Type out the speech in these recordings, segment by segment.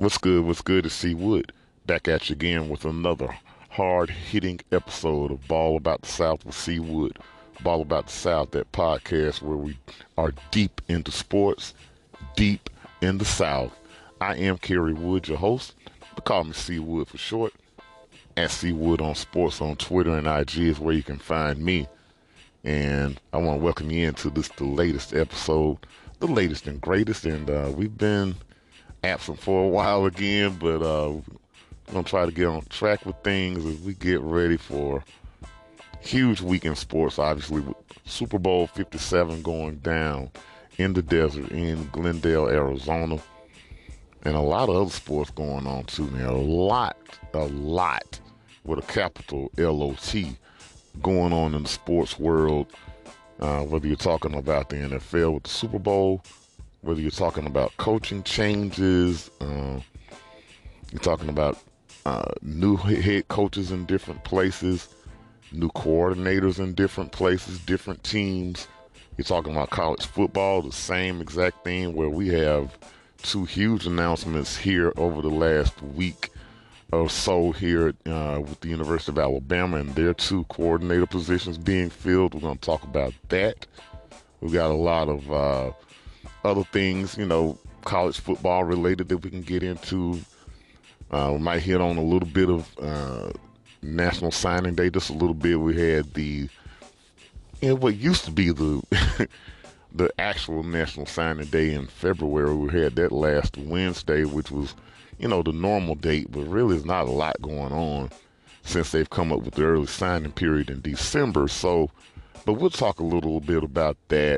What's good? What's good to see Wood back at you again with another hard-hitting episode of Ball About the South with C Wood. Ball About the South, that podcast where we are deep into sports, deep in the South. I am Kerry Wood, your host, but call me C Wood for short. At C Wood on Sports on Twitter and IG is where you can find me. And I want to welcome you into the latest episode, the latest and greatest. And we've been absent for a while again, but we're gonna try to get on track with things as we get ready for huge weekend sports. Obviously, with Super Bowl 57 going down in the desert in Glendale, Arizona, and a lot of other sports going on too. Now, a lot with a capital LOT going on in the sports world. Whether you're talking about the NFL with the Super Bowl, whether you're talking about coaching changes, you're talking about new head coaches in different places, new coordinators in different places, different teams. You're talking about college football, the same exact thing, where we have two huge announcements here over the last week or so here with the University of Alabama and their two coordinator positions being filled. We're going to talk about that. We've got a lot of other things, college football related that we can get into. We might hit on a little bit of National Signing Day, just a little bit. We had what used to be the the actual National Signing Day in February. We had that last Wednesday, which was, the normal date, but really there's not a lot going on since they've come up with the early signing period in December. But we'll talk a little bit about that.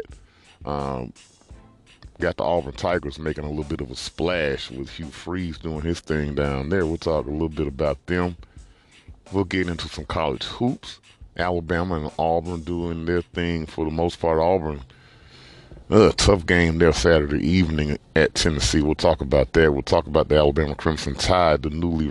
Got the Auburn Tigers making a little bit of a splash with Hugh Freeze doing his thing down there. We'll talk a little bit about them. We'll get into some college hoops. Alabama and Auburn doing their thing for the most part. Auburn, tough game there Saturday evening at Tennessee. We'll talk about that. We'll talk about the Alabama Crimson Tide, the newly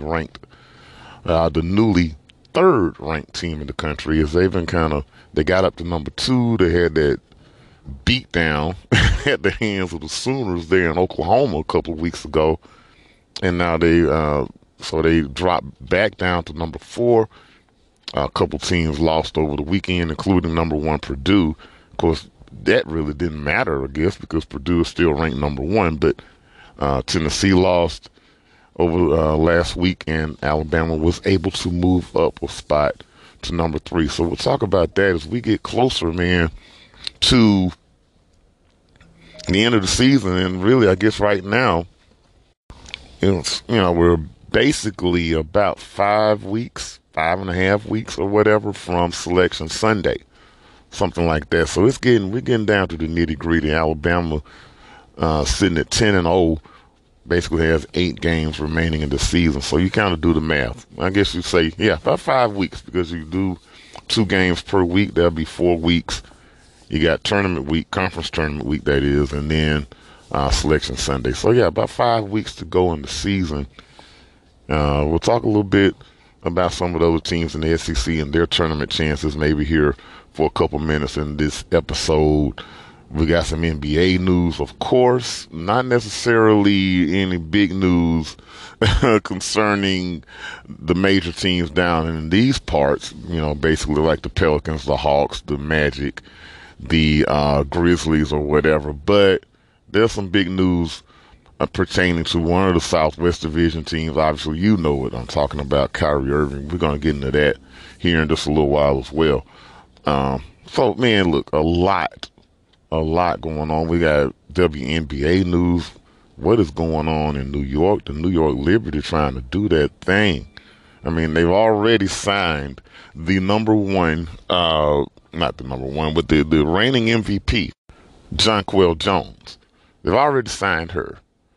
third ranked team in the country, as they got up to number 2. They had that beat down at the hands of the Sooners there in Oklahoma a couple of weeks ago, and now they dropped back down to number 4. A couple teams lost over the weekend, including number 1 Purdue. Of course, that really didn't matter, I guess, because Purdue is still ranked number 1. But Tennessee lost over last week, and Alabama was able to move up a spot to number 3. So we'll talk about that as we get closer, man, to the end of the season. And really, I guess right now, we're basically about 5.5 weeks or whatever from Selection Sunday, something like that. So we're getting down to the nitty gritty. Alabama sitting at 10-0, basically has 8 games remaining in the season. So you kind of do the math. I guess you say, about 5 weeks, because you do 2 games per week. That'll be 4 weeks. You got tournament week, conference tournament week, that is, and then Selection Sunday. So, about 5 weeks to go in the season. We'll talk a little bit about some of the other teams in the SEC and their tournament chances maybe here for a couple minutes in this episode. We got some NBA news, of course, not necessarily any big news concerning the major teams down in these parts, basically like the Pelicans, the Hawks, the Magic, the Grizzlies or whatever. But there's some big news pertaining to one of the Southwest Division teams. Obviously, you know it. I'm talking about Kyrie Irving. We're going to get into that here in just a little while as well. So, man, look, a lot going on. We got WNBA news. What is going on in New York? The New York Liberty trying to do that thing. I mean, they've already signed the number 1, not the number 1, but the reigning MVP, Jonquel Jones. They've already signed her.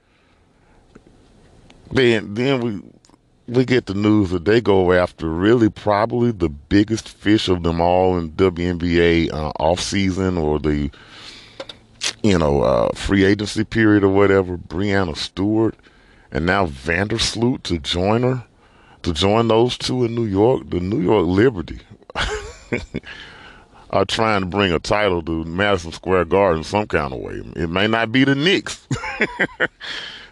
Then we get the news that they go after really probably the biggest fish of them all in WNBA offseason, or the free agency period or whatever, Breanna Stewart, and now Vandersloot to join those two in New York. The New York Liberty are trying to bring a title to Madison Square Garden some kind of way. It may not be the Knicks,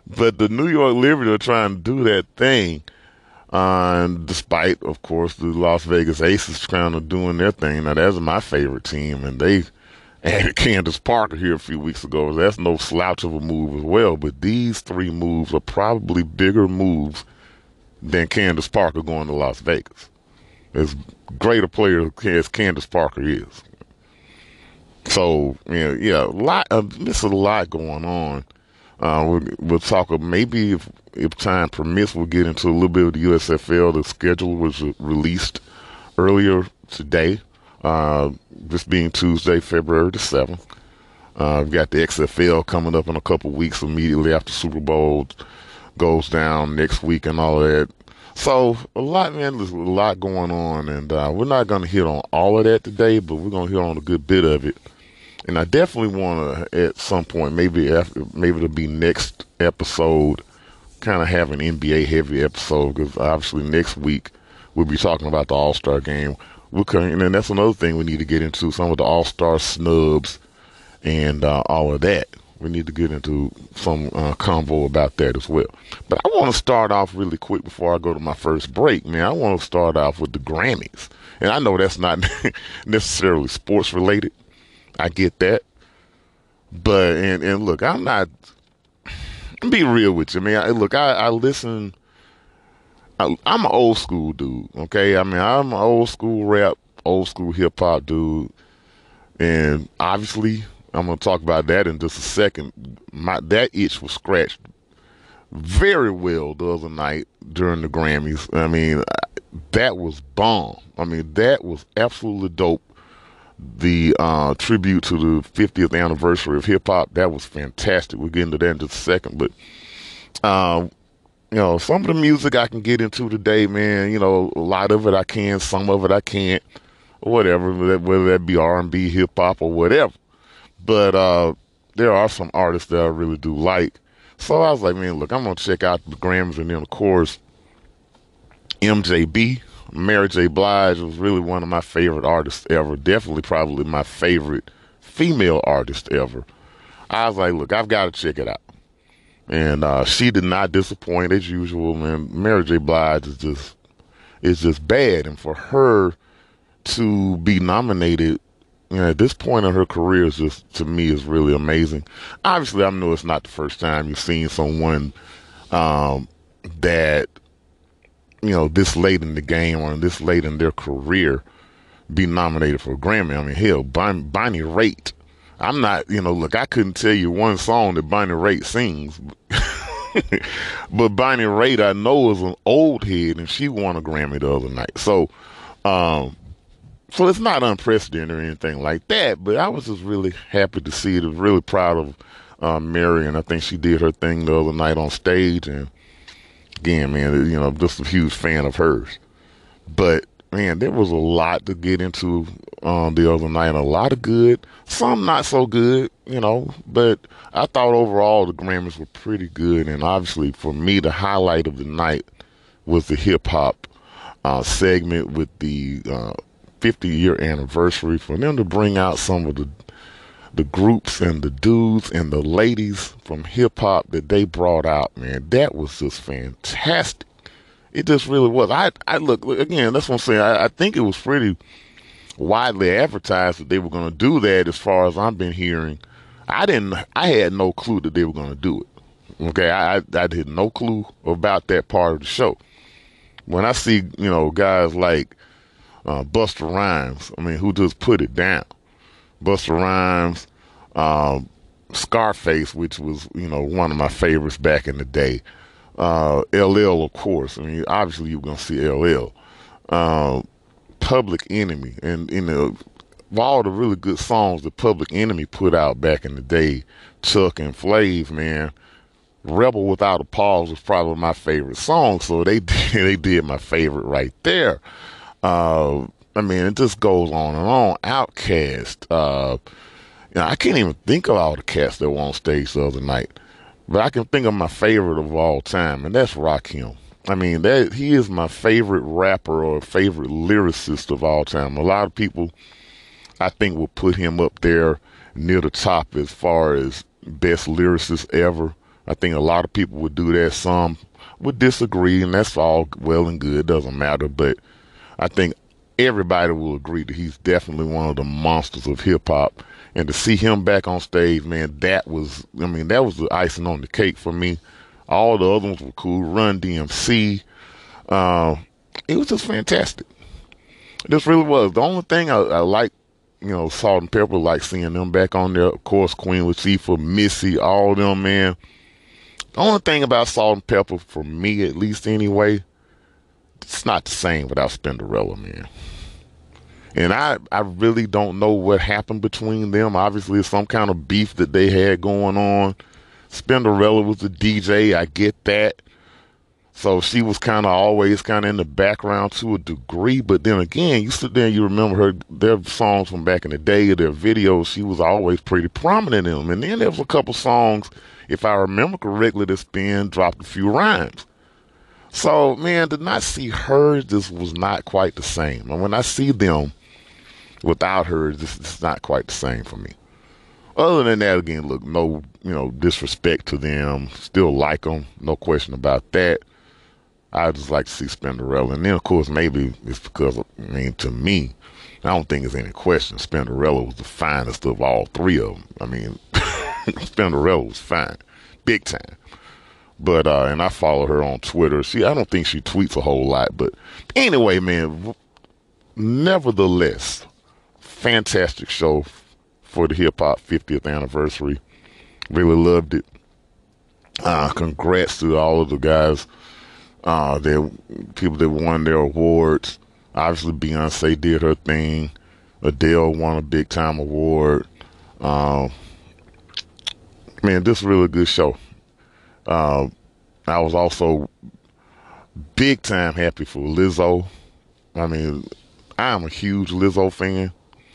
But the New York Liberty are trying to do that thing, despite, of course, the Las Vegas Aces kind of doing their thing. Now, that's my favorite team, and they added Candace Parker here a few weeks ago. That's no slouch of a move as well. But these three moves are probably bigger moves than Candace Parker going to Las Vegas. As great a player as Candace Parker is. So, yeah, a lot. There's a lot going on. We'll talk. Maybe if time permits, we'll get into a little bit of the USFL. The schedule was released earlier today. This being Tuesday, February the 7th. We've got the XFL coming up in a couple weeks immediately after Super Bowl goes down next week and all of that. So a lot, man, there's a lot going on, and we're not going to hit on all of that today, but we're going to hit on a good bit of it. And I definitely want to, at some point, maybe it'll be next episode, kind of have an NBA heavy episode, because obviously next week we'll be talking about the All-Star game. And then that's another thing we need to get into, some of the All-Star snubs and all of that. We need to get into some convo about that as well. But I want to start off really quick before I go to my first break, man. I want to start off with the Grammys. And I know that's not necessarily sports related. I get that. But, and look, I'm not, be real with you, man. I listen, I'm an old school dude, okay? I mean, I'm an old school rap, old school hip hop dude. And obviously, I'm going to talk about that in just a second. That itch was scratched very well the other night during the Grammys. I mean, that was bomb. I mean, that was absolutely dope. The tribute to the 50th anniversary of hip hop, that was fantastic. We'll get into that in just a second. But, some of the music I can get into today, man, a lot of it I can, some of it I can't, or whatever, whether that be R&B, hip hop, or whatever. But there are some artists that I really do like. So I was like, man, look, I'm going to check out the Grammys. And then, of course, MJB, Mary J. Blige, was really one of my favorite artists ever. Definitely probably my favorite female artist ever. I was like, look, I've got to check it out. And she did not disappoint as usual, man. Mary J. Blige is just bad. And for her to be nominated, at this point in her career is just, to me, is really amazing. Obviously, I know it's not the first time you've seen someone that, this late in the game or this late in their career be nominated for a Grammy. I mean, hell, Bonnie Raitt. I'm not, look, I couldn't tell you one song that Bonnie Raitt sings. But Bonnie Raitt, I know, is an old head, and she won a Grammy the other night. So it's not unprecedented or anything like that, but I was just really happy to see it. I was really proud of Mary, and I think she did her thing the other night on stage. And again, man, just a huge fan of hers. But, man, there was a lot to get into the other night. A lot of good, some not so good, but I thought overall the Grammys were pretty good. And obviously, for me, the highlight of the night was the hip-hop segment with the 50-year anniversary, for them to bring out some of the groups and the dudes and the ladies from hip hop that they brought out, man. That was just fantastic. It just really was. I look again, that's what I'm saying. I think it was pretty widely advertised that they were going to do that. As far as I've been hearing, I had no clue that they were going to do it. Okay, I had no clue about that part of the show. When I see, guys like Busta Rhymes, I mean, who just put it down. Busta Rhymes, Scarface, which was, one of my favorites back in the day. LL, of course. I mean, obviously you're going to see LL. Public Enemy. And, of all the really good songs that Public Enemy put out back in the day, Chuck and Flav, man, Rebel Without a Pause was probably my favorite song. So they did my favorite right there. I mean, it just goes on and on. Outkast. I can't even think of all the cats that were on stage the other night. But I can think of my favorite of all time, and that's Rakim. I mean, he is my favorite rapper or favorite lyricist of all time. A lot of people, I think, will put him up there near the top as far as best lyricist ever. I think a lot of people would do that. Some would disagree, and that's all well and good. It doesn't matter. But I think everybody will agree that he's definitely one of the monsters of hip hop. And to see him back on stage, man, that was the icing on the cake for me. All the other ones were cool. Run DMC. Uh, it was just fantastic. This really was. The only thing I like, Salt and Pepper, like seeing them back on there. Of course, Queen Latifah, Missy, all of them, man. The only thing about Salt and Pepper, for me at least anyway, it's not the same without Spinderella, man. And I really don't know what happened between them. Obviously, it's some kind of beef that they had going on. Spinderella was the DJ, I get that. So she was kind of always kind of in the background to a degree. But then again, you sit there and you remember their songs from back in the day, their videos, she was always pretty prominent in them. And then there was a couple songs, if I remember correctly, that Spin dropped a few rhymes. So, man, to not see her, this was not quite the same. And when I see them without her, this is not quite the same for me. Other than that, again, look, no, disrespect to them. Still like them, no question about that. I just like to see Spinderella. And then, of course, maybe it's because, to me, I don't think there's any question. Spinderella was the finest of all three of them. Spinderella was fine. Big time. But, and I follow her on Twitter. I don't think she tweets a whole lot. But anyway, man, nevertheless, fantastic show for the hip hop 50th anniversary. Really loved it. Congrats to all of the guys, people that won their awards. Obviously, Beyonce did her thing. Adele won a big time award. Man, this is a really good show. I was also big time happy for Lizzo. I am a huge Lizzo fan.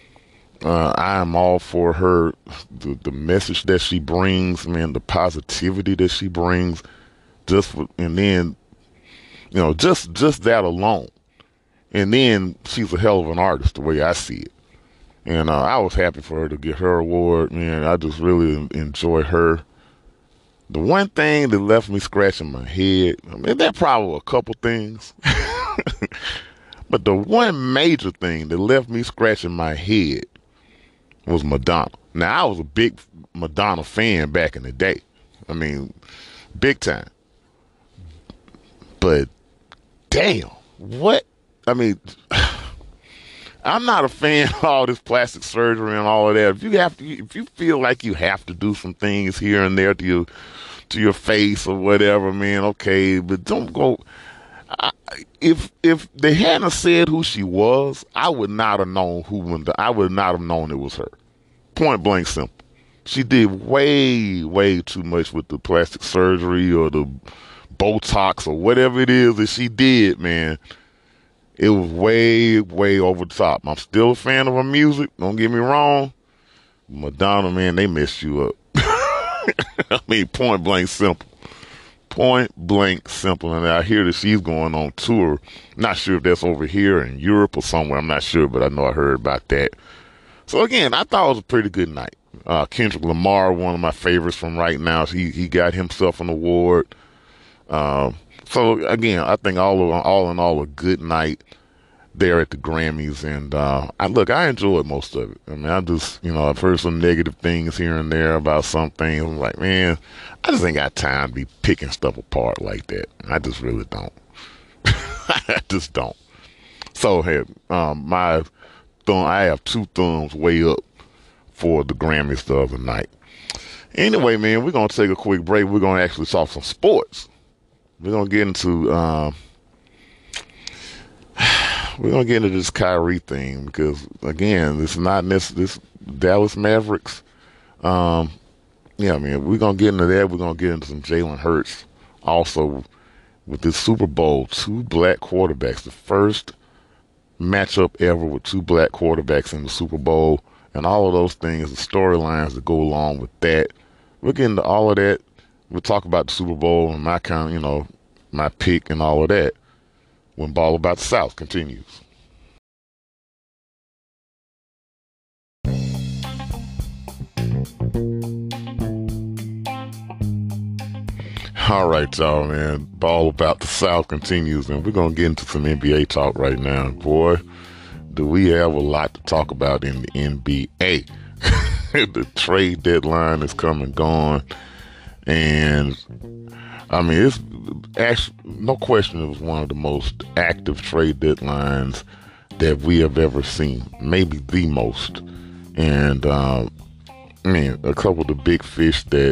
I am all for her, the message that she brings, man, the positivity that she brings, and then, just that alone. And then she's a hell of an artist, the way I see it. And I was happy for her to get her award, man. I just really enjoy her. The one thing that left me scratching my head, there probably were a couple things, but the one major thing that left me scratching my head was Madonna. Now, I was a big Madonna fan back in the day. Big time. But damn, what? I'm not a fan of all this plastic surgery and all of that. If you feel like you have to do some things here and there to your face or whatever, man, okay, but don't go. If they hadn't said who she was, I would not have known I would not have known it was her. Point blank simple. She did way, way too much with the plastic surgery or the Botox or whatever it is that she did, man. It was way, way over the top. I'm still a fan of her music, don't get me wrong. Madonna, man, they messed you up. Point blank simple. Point blank simple. And I hear that she's going on tour. Not sure if that's over here in Europe or somewhere. I'm not sure, but I know I heard about that. So again, I thought it was a pretty good night. Kendrick Lamar, one of my favorites from right now. He got himself an award. So again, I think all in all, a good night there at the Grammys. And I enjoyed most of it. I've heard some negative things here and there about some things. I'm like, man, I just ain't got time to be picking stuff apart like that. I just really don't. I just don't. So hey, I have two thumbs way up for the Grammys the other night. Anyway, man, we're gonna take a quick break. We're gonna actually talk some sports. We're gonna get into this Kyrie thing because again, it's not this Dallas Mavericks. We're gonna get into that. We're gonna get into some Jalen Hurts also with this Super Bowl. Two black quarterbacks, the first matchup ever with two black quarterbacks in the Super Bowl, and all of those things, the storylines that go along with that. We'll get into all of that. We'll talk about the Super Bowl and my pick and all of that when Ball About the South continues. All right, y'all, man. Ball about the South continues, and we're going to get into some NBA talk right now. Boy, do we have a lot to talk about in the NBA. The trade deadline is come and gone, and I mean, it's actually no question it was one of the most active trade deadlines that we have ever seen, maybe the most. And I mean, a couple of the big fish that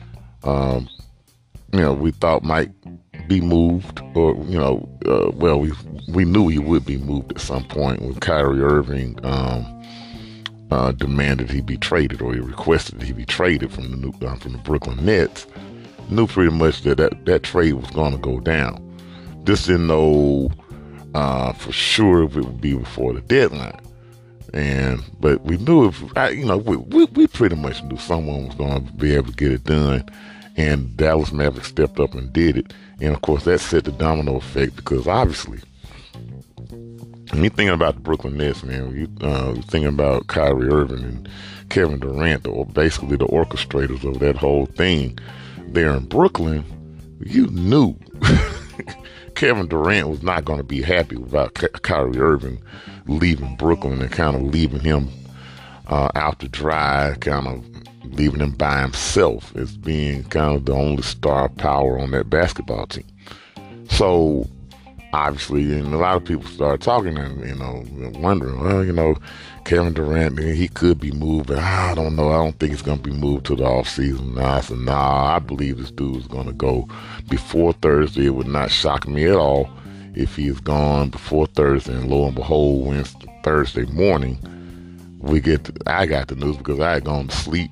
we thought might be moved, or well, we knew he would be moved at some point when Kyrie Irving demanded he be traded, or he requested he be traded from the Brooklyn Nets. Knew pretty much that trade was going to go down. Just didn't know for sure if it would be before the deadline. But we knew we pretty much knew someone was going to be able to get it done, and Dallas Mavericks stepped up and did it. And of course, that set the domino effect, because obviously, when you're thinking about the Brooklyn Nets, man, you're thinking about Kyrie Irving and Kevin Durant, or basically the orchestrators of that whole thing there in Brooklyn. You knew Kevin Durant was not going to be happy about Kyrie Irving leaving Brooklyn and kind of leaving him out to dry, kind of leaving him by himself as being kind of the only star power on that basketball team. So obviously, and a lot of people started talking and wondering, well, Kevin Durant, he could be moved, but I don't know. I don't think he's going to be moved to the offseason. I said, I believe this dude is going to go before Thursday. It would not shock me at all if he is gone before Thursday. And lo and behold, Wednesday, Thursday morning, I got the news, because I had gone to sleep.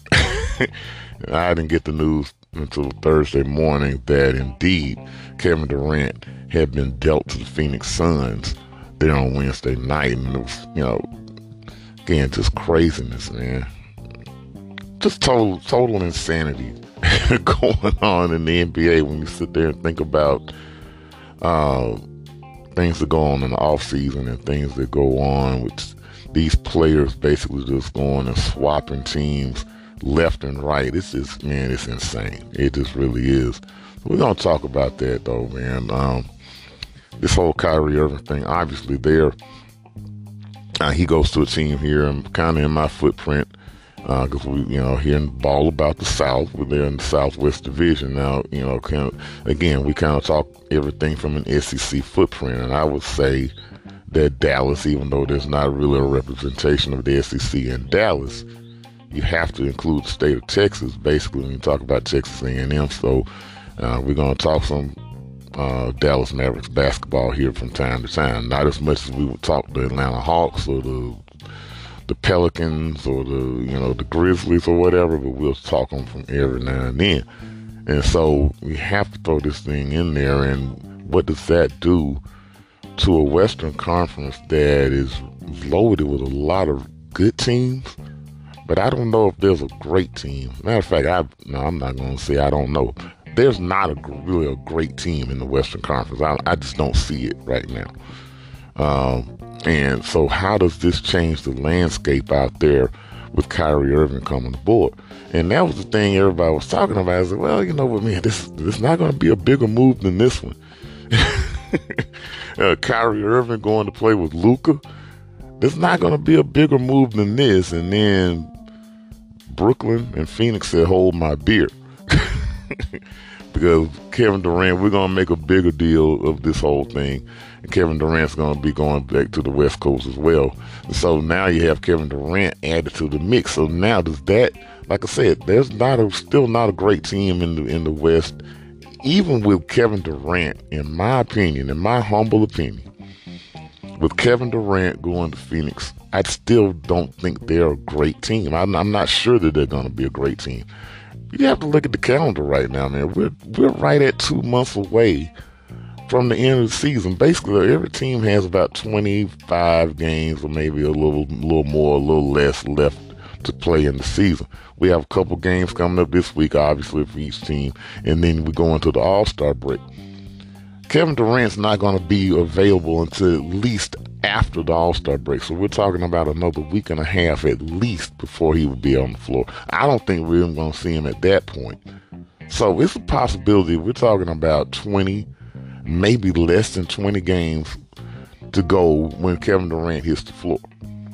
I didn't get the news until Thursday morning that indeed Kevin Durant had been dealt to the Phoenix Suns there on Wednesday night. And it was, again, just craziness, man. Just total insanity going on in the NBA when you sit there and think about things that go on in the off season and things that go on with these players basically just going and swapping teams left and right. It's just, man, it's insane. It just really is. We're gonna talk about that though, man. This whole Kyrie Irving thing, obviously he goes to a team here and kind of in my footprint, because we, here in Ball About the South, we're there in the Southwest Division. Now, we kind of talk everything from an SEC footprint, and I would say that Dallas, even though there's not really a representation of the SEC in Dallas, you have to include the state of Texas, basically, when you talk about Texas A&M. So we're going to talk some Dallas Mavericks basketball here from time to time. Not as much as we would talk the Atlanta Hawks or the Pelicans or the Grizzlies or whatever, but we'll talk them from every now and then. And so we have to throw this thing in there. And what does that do to a Western Conference that is loaded with a lot of good teams? But I don't know if there's a great team. Matter of fact, I'm not going to say I don't know. There's not really a great team in the Western Conference. I just don't see it right now. And so how does this change the landscape out there with Kyrie Irving coming aboard? And that was the thing everybody was talking about. I said, well, you know what, man, this is not going to be a bigger move than this one. Kyrie Irving going to play with Luka. It's not going to be a bigger move than this. And then Brooklyn and Phoenix said, hold my beer. Because Kevin Durant, we're going to make a bigger deal of this whole thing. And Kevin Durant's going to be going back to the West Coast as well. And so now you have Kevin Durant added to the mix. So now does that, like I said, there's still not a great team in the West. Even with Kevin Durant, in my opinion, in my humble opinion, with Kevin Durant going to Phoenix, I still don't think they're a great team. I'm not sure that they're going to be a great team. You have to look at the calendar right now, man. We're right at 2 months away from the end of the season. Basically, every team has about 25 games, or maybe a little more, a little less left to play in the season. We have a couple games coming up this week, obviously, for each team, and then we go into the All-Star break. Kevin Durant's not going to be available until at least after the All-Star break. So we're talking about another week and a half at least before he would be on the floor. I don't think we're even going to see him at that point. So it's a possibility. We're talking about 20, maybe less than 20 games to go when Kevin Durant hits the floor.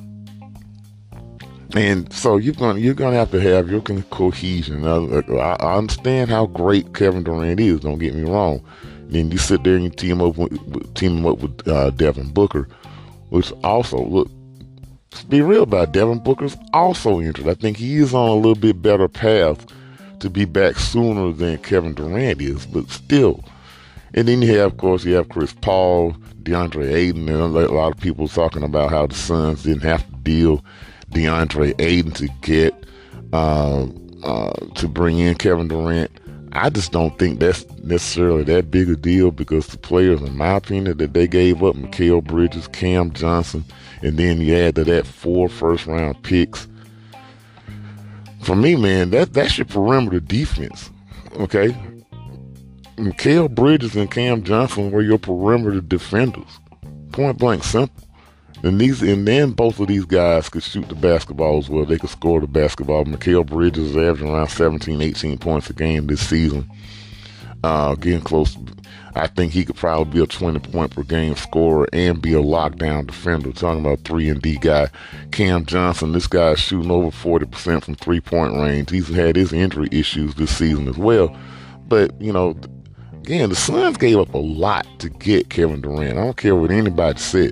And so you're gonna have to have your cohesion. I understand how great Kevin Durant is. Don't get me wrong. Then you sit there and you team him up with Devin Booker, which also look. Let's be real about it, Devin Booker's also injured. I think he is on a little bit better path to be back sooner than Kevin Durant is, but still. And then of course, you have Chris Paul, DeAndre Ayton, and a lot of people talking about how the Suns didn't have to deal DeAndre Ayton to get to bring in Kevin Durant. I just don't think that's necessarily that big a deal because the players, in my opinion, that they gave up, Mikal Bridges, Cam Johnson, and then you add to that 4 first-round picks. For me, man, that's your perimeter defense, okay? Mikal Bridges and Cam Johnson were your perimeter defenders, point blank simple. And then both of these guys could shoot the basketball as well. They could score the basketball. Mikal Bridges is averaging around 17, 18 points a game this season. Getting close. I think he could probably be a 20-point per game scorer and be a lockdown defender. Talking about 3-and-D guy. Cam Johnson, this guy's shooting over 40% from three-point range. He's had his injury issues this season as well. But, again, the Suns gave up a lot to get Kevin Durant. I don't care what anybody says.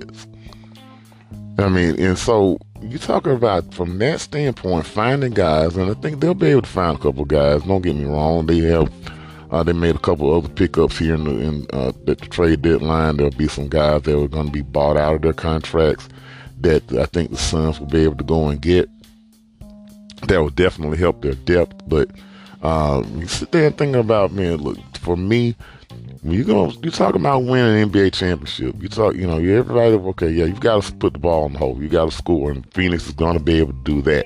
I mean, and so you're talking about from that standpoint, finding guys, and I think they'll be able to find a couple of guys. Don't get me wrong; they made a couple of other pickups here at the trade deadline. There'll be some guys that are going to be bought out of their contracts that I think the Suns will be able to go and get. That will definitely help their depth. But you sit there and think about, man, look, for me. You talking about winning an NBA championship. Everybody, okay, yeah, you've got to put the ball in the hole. You got to score, and Phoenix is going to be able to do that.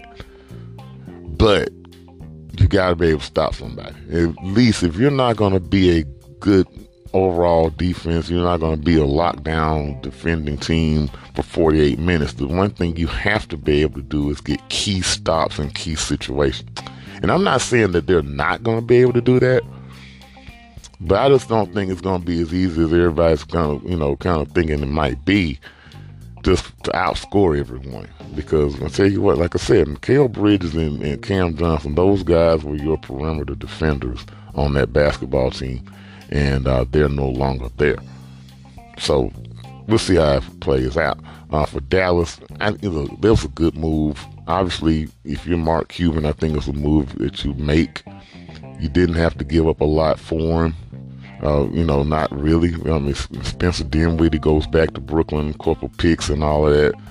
But you got to be able to stop somebody. At least if you're not going to be a good overall defense, you're not going to be a lockdown defending team for 48 minutes. The one thing you have to be able to do is get key stops in key situations. And I'm not saying that they're not going to be able to do that. But I just don't think it's going to be as easy as everybody's kind of thinking it might be, just to outscore everyone. Because I'll tell you what, like I said, Mikal Bridges and Cam Johnson, those guys were your perimeter defenders on that basketball team, and they're no longer there. So we'll see how it plays out. For Dallas, that was a good move. Obviously, if you're Mark Cuban, I think it's a move that you make. You didn't have to give up a lot for him. Not really. I mean, Spencer Dinwiddie goes back to Brooklyn, couple picks and all of that.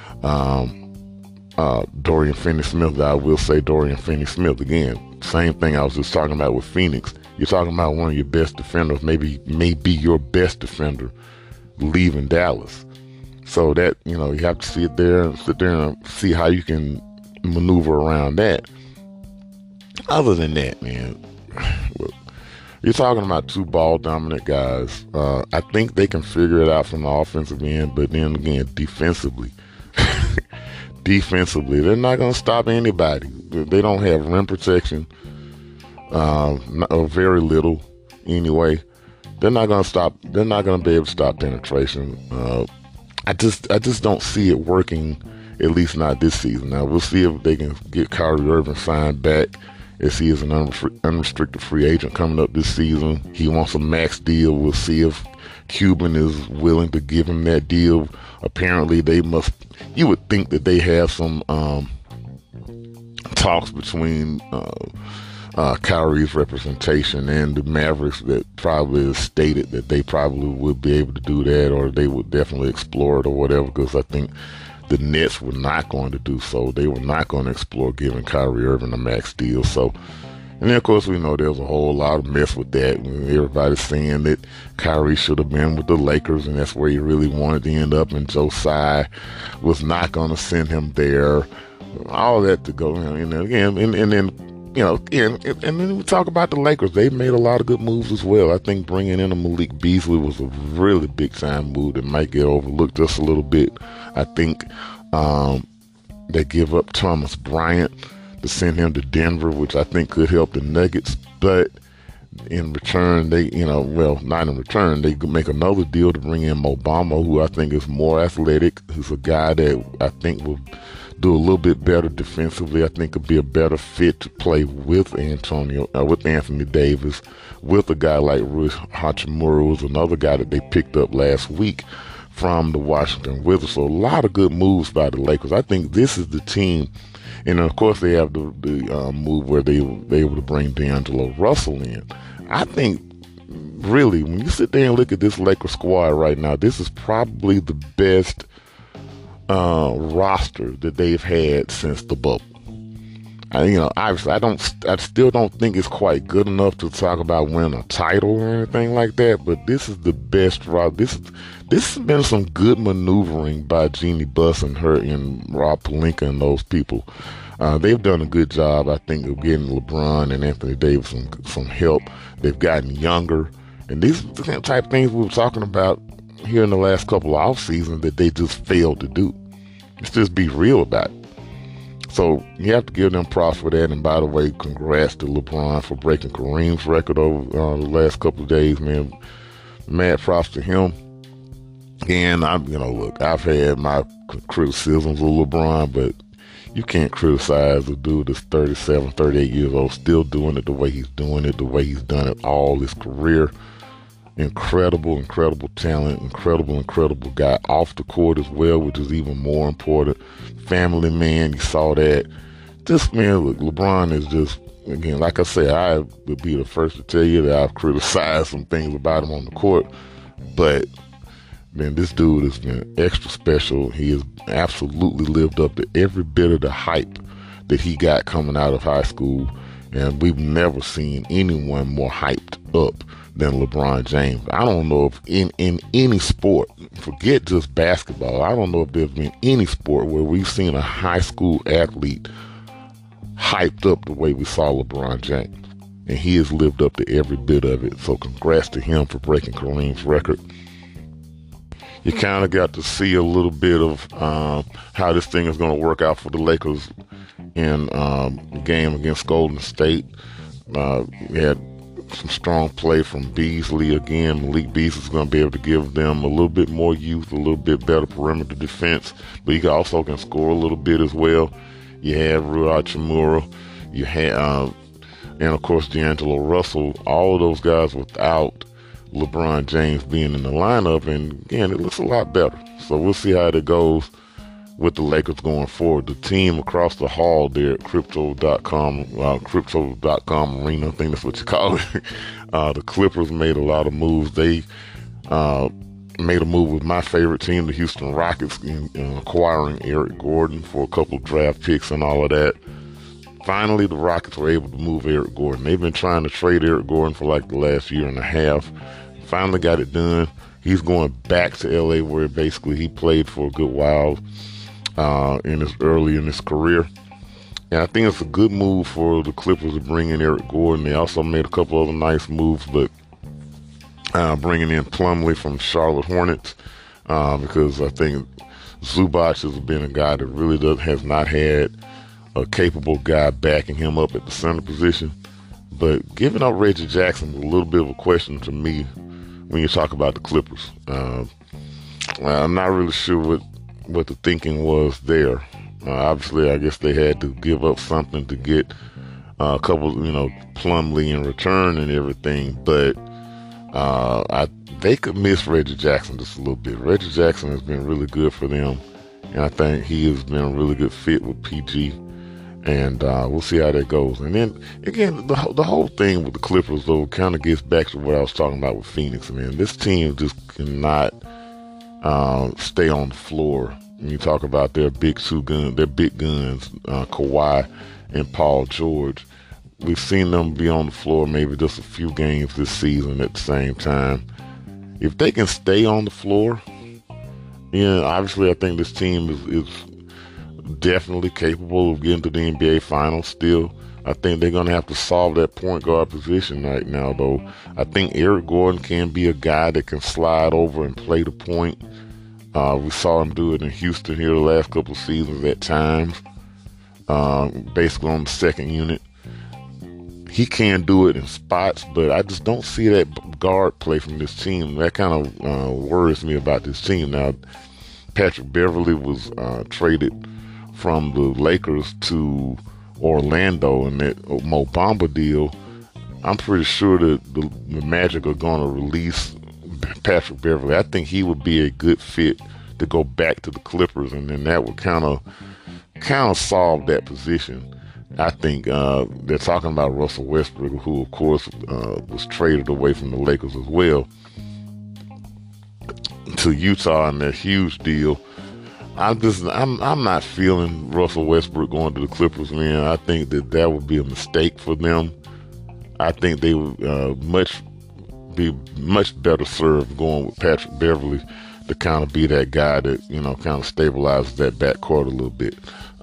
Dorian Finney-Smith, I will say Dorian Finney-Smith again. Same thing I was just talking about with Phoenix. You're talking about one of your best defenders, maybe your best defender leaving Dallas. So that, you have to sit there and see how you can maneuver around that. Other than that, man, look, you're talking about two ball-dominant guys. I think they can figure it out from the offensive end, but then again, defensively, they're not going to stop anybody. They don't have rim protection, or very little anyway. They're not going to stop. They're not going to be able to stop penetration. I just don't see it working, at least not this season. Now, we'll see if they can get Kyrie Irving signed back, as he is an unrestricted free agent coming up this season. He wants a max deal. We'll see if Cuban is willing to give him that deal. Apparently, you would think that they have some talks between Kyrie's representation and the Mavericks that probably has stated that they probably would be able to do that, or they would definitely explore it or whatever, because I think the Nets were not going to do so. They were not going to explore giving Kyrie Irving a max deal. So, and then of course we know there's a whole lot of mess with that. Everybody's saying that Kyrie should have been with the Lakers, and that's where he really wanted to end up, and Joe Tsai was not going to send him there. All that to go, and then we talk about the Lakers. They made a lot of good moves as well. I think bringing in a Malik Beasley was a really big time move that might get overlooked just a little bit. I think they give up Thomas Bryant to send him to Denver, which I think could help the Nuggets. But In return, not in return, they make another deal to bring in Mo Bamba, who I think is more athletic, who's a guy that I think will do a little bit better defensively. I think could be a better fit to play with Anthony Davis, with a guy like Rui Hachimura, who's another guy that they picked up last week from the Washington Wizards. So a lot of good moves by the Lakers. I think this is the team. And of course, they have the move where they were able to bring D'Angelo Russell in. I think, really, when you sit there and look at this Lakers squad right now, this is probably the best roster that they've had since the bubble. Obviously, I still don't think it's quite good enough to talk about winning a title or anything like that. But this is the best roster. This has been some good maneuvering by Jeanie Buss and Rob Pelinka and those people. They've done a good job, I think, of getting LeBron and Anthony Davis some help. They've gotten younger, and these are the type of things we were talking about here in the last couple of off seasons that they just failed to do. Let's just be real about it. So you have to give them props for that. And by the way, congrats to LeBron for breaking Kareem's record over the last couple of days, man. Mad props to him. And I've had my criticisms of LeBron, but you can't criticize a dude that's 37, 38 years old, still doing it the way he's doing it, the way he's done it all his career. Incredible talent, incredible guy off the court as well, which is even more important. Family man, you saw that. This man, look, LeBron is just, again, like I said, I would be the first to tell you that I've criticized some things about him on the court, but man, this dude has been extra special. He has absolutely lived up to every bit of the hype that he got coming out of high school, and we've never seen anyone more hyped up than LeBron James. I don't know if in any sport, forget just basketball, I don't know if there's been any sport where we've seen a high school athlete hyped up the way we saw LeBron James. And he has lived up to every bit of it. So congrats to him for breaking Kareem's record. You kind of got to see a little bit of how this thing is going to work out for the Lakers in the game against Golden State. We had some strong play from Beasley again. Malik Beasley is going to be able to give them a little bit more youth, a little bit better perimeter defense, but he also can score a little bit as well. You have Rui Hachimura, you have, and of course D'Angelo Russell. All of those guys without LeBron James being in the lineup, and again, it looks a lot better. So we'll see how it goes with the Lakers going forward. The team across the hall there at Crypto.com Arena, I think that's what you call it. The Clippers made a lot of moves. They made a move with my favorite team, the Houston Rockets, in acquiring Eric Gordon for a couple of draft picks and all of that. Finally, the Rockets were able to move Eric Gordon. They've been trying to trade Eric Gordon for like the last year and a half. Finally got it done. He's going back to LA, where basically he played for a good while early in his career. And I think it's a good move for the Clippers to bring in Eric Gordon. They also made a couple other nice moves, but bringing in Plumlee from Charlotte Hornets, because I think Zubac has been a guy that really has not had a capable guy backing him up at the center position. But giving up Reggie Jackson is a little bit of a question to me when you talk about the Clippers. I'm not really sure what the thinking was there. Obviously, I guess they had to give up something to get a couple, Plumlee in return and everything. But they could miss Reggie Jackson just a little bit. Reggie Jackson has been really good for them, and I think he has been a really good fit with PG. And we'll see how that goes. And then, again, the whole thing with the Clippers, though, kind of gets back to what I was talking about with Phoenix. Man, this team just cannot stay on the floor. When you talk about their big guns, Kawhi and Paul George, we've seen them be on the floor maybe just a few games this season at the same time. If they can stay on the floor, obviously I think this team is definitely capable of getting to the NBA Finals still. I think they're going to have to solve that point guard position right now, though. I think Eric Gordon can be a guy that can slide over and play the point. We saw him do it in Houston here the last couple of seasons at times, basically on the second unit. he can do it in spots, but I just don't see that guard play from this team. That kind of worries me about this team. Now, Patrick Beverly was traded from the Lakers to Orlando in that Mo Bamba deal. I'm pretty sure that the Magic are going to release Patrick Beverly. I think he would be a good fit to go back to the Clippers, and then that would kind of solve that position. I think they're talking about Russell Westbrook, who of course was traded away from the Lakers as well to Utah in that huge deal. I'm not feeling Russell Westbrook going to the Clippers, man. I think that would be a mistake for them. I think they would be much better served going with Patrick Beverly to kind of be that guy that, kind of stabilizes that backcourt a little bit.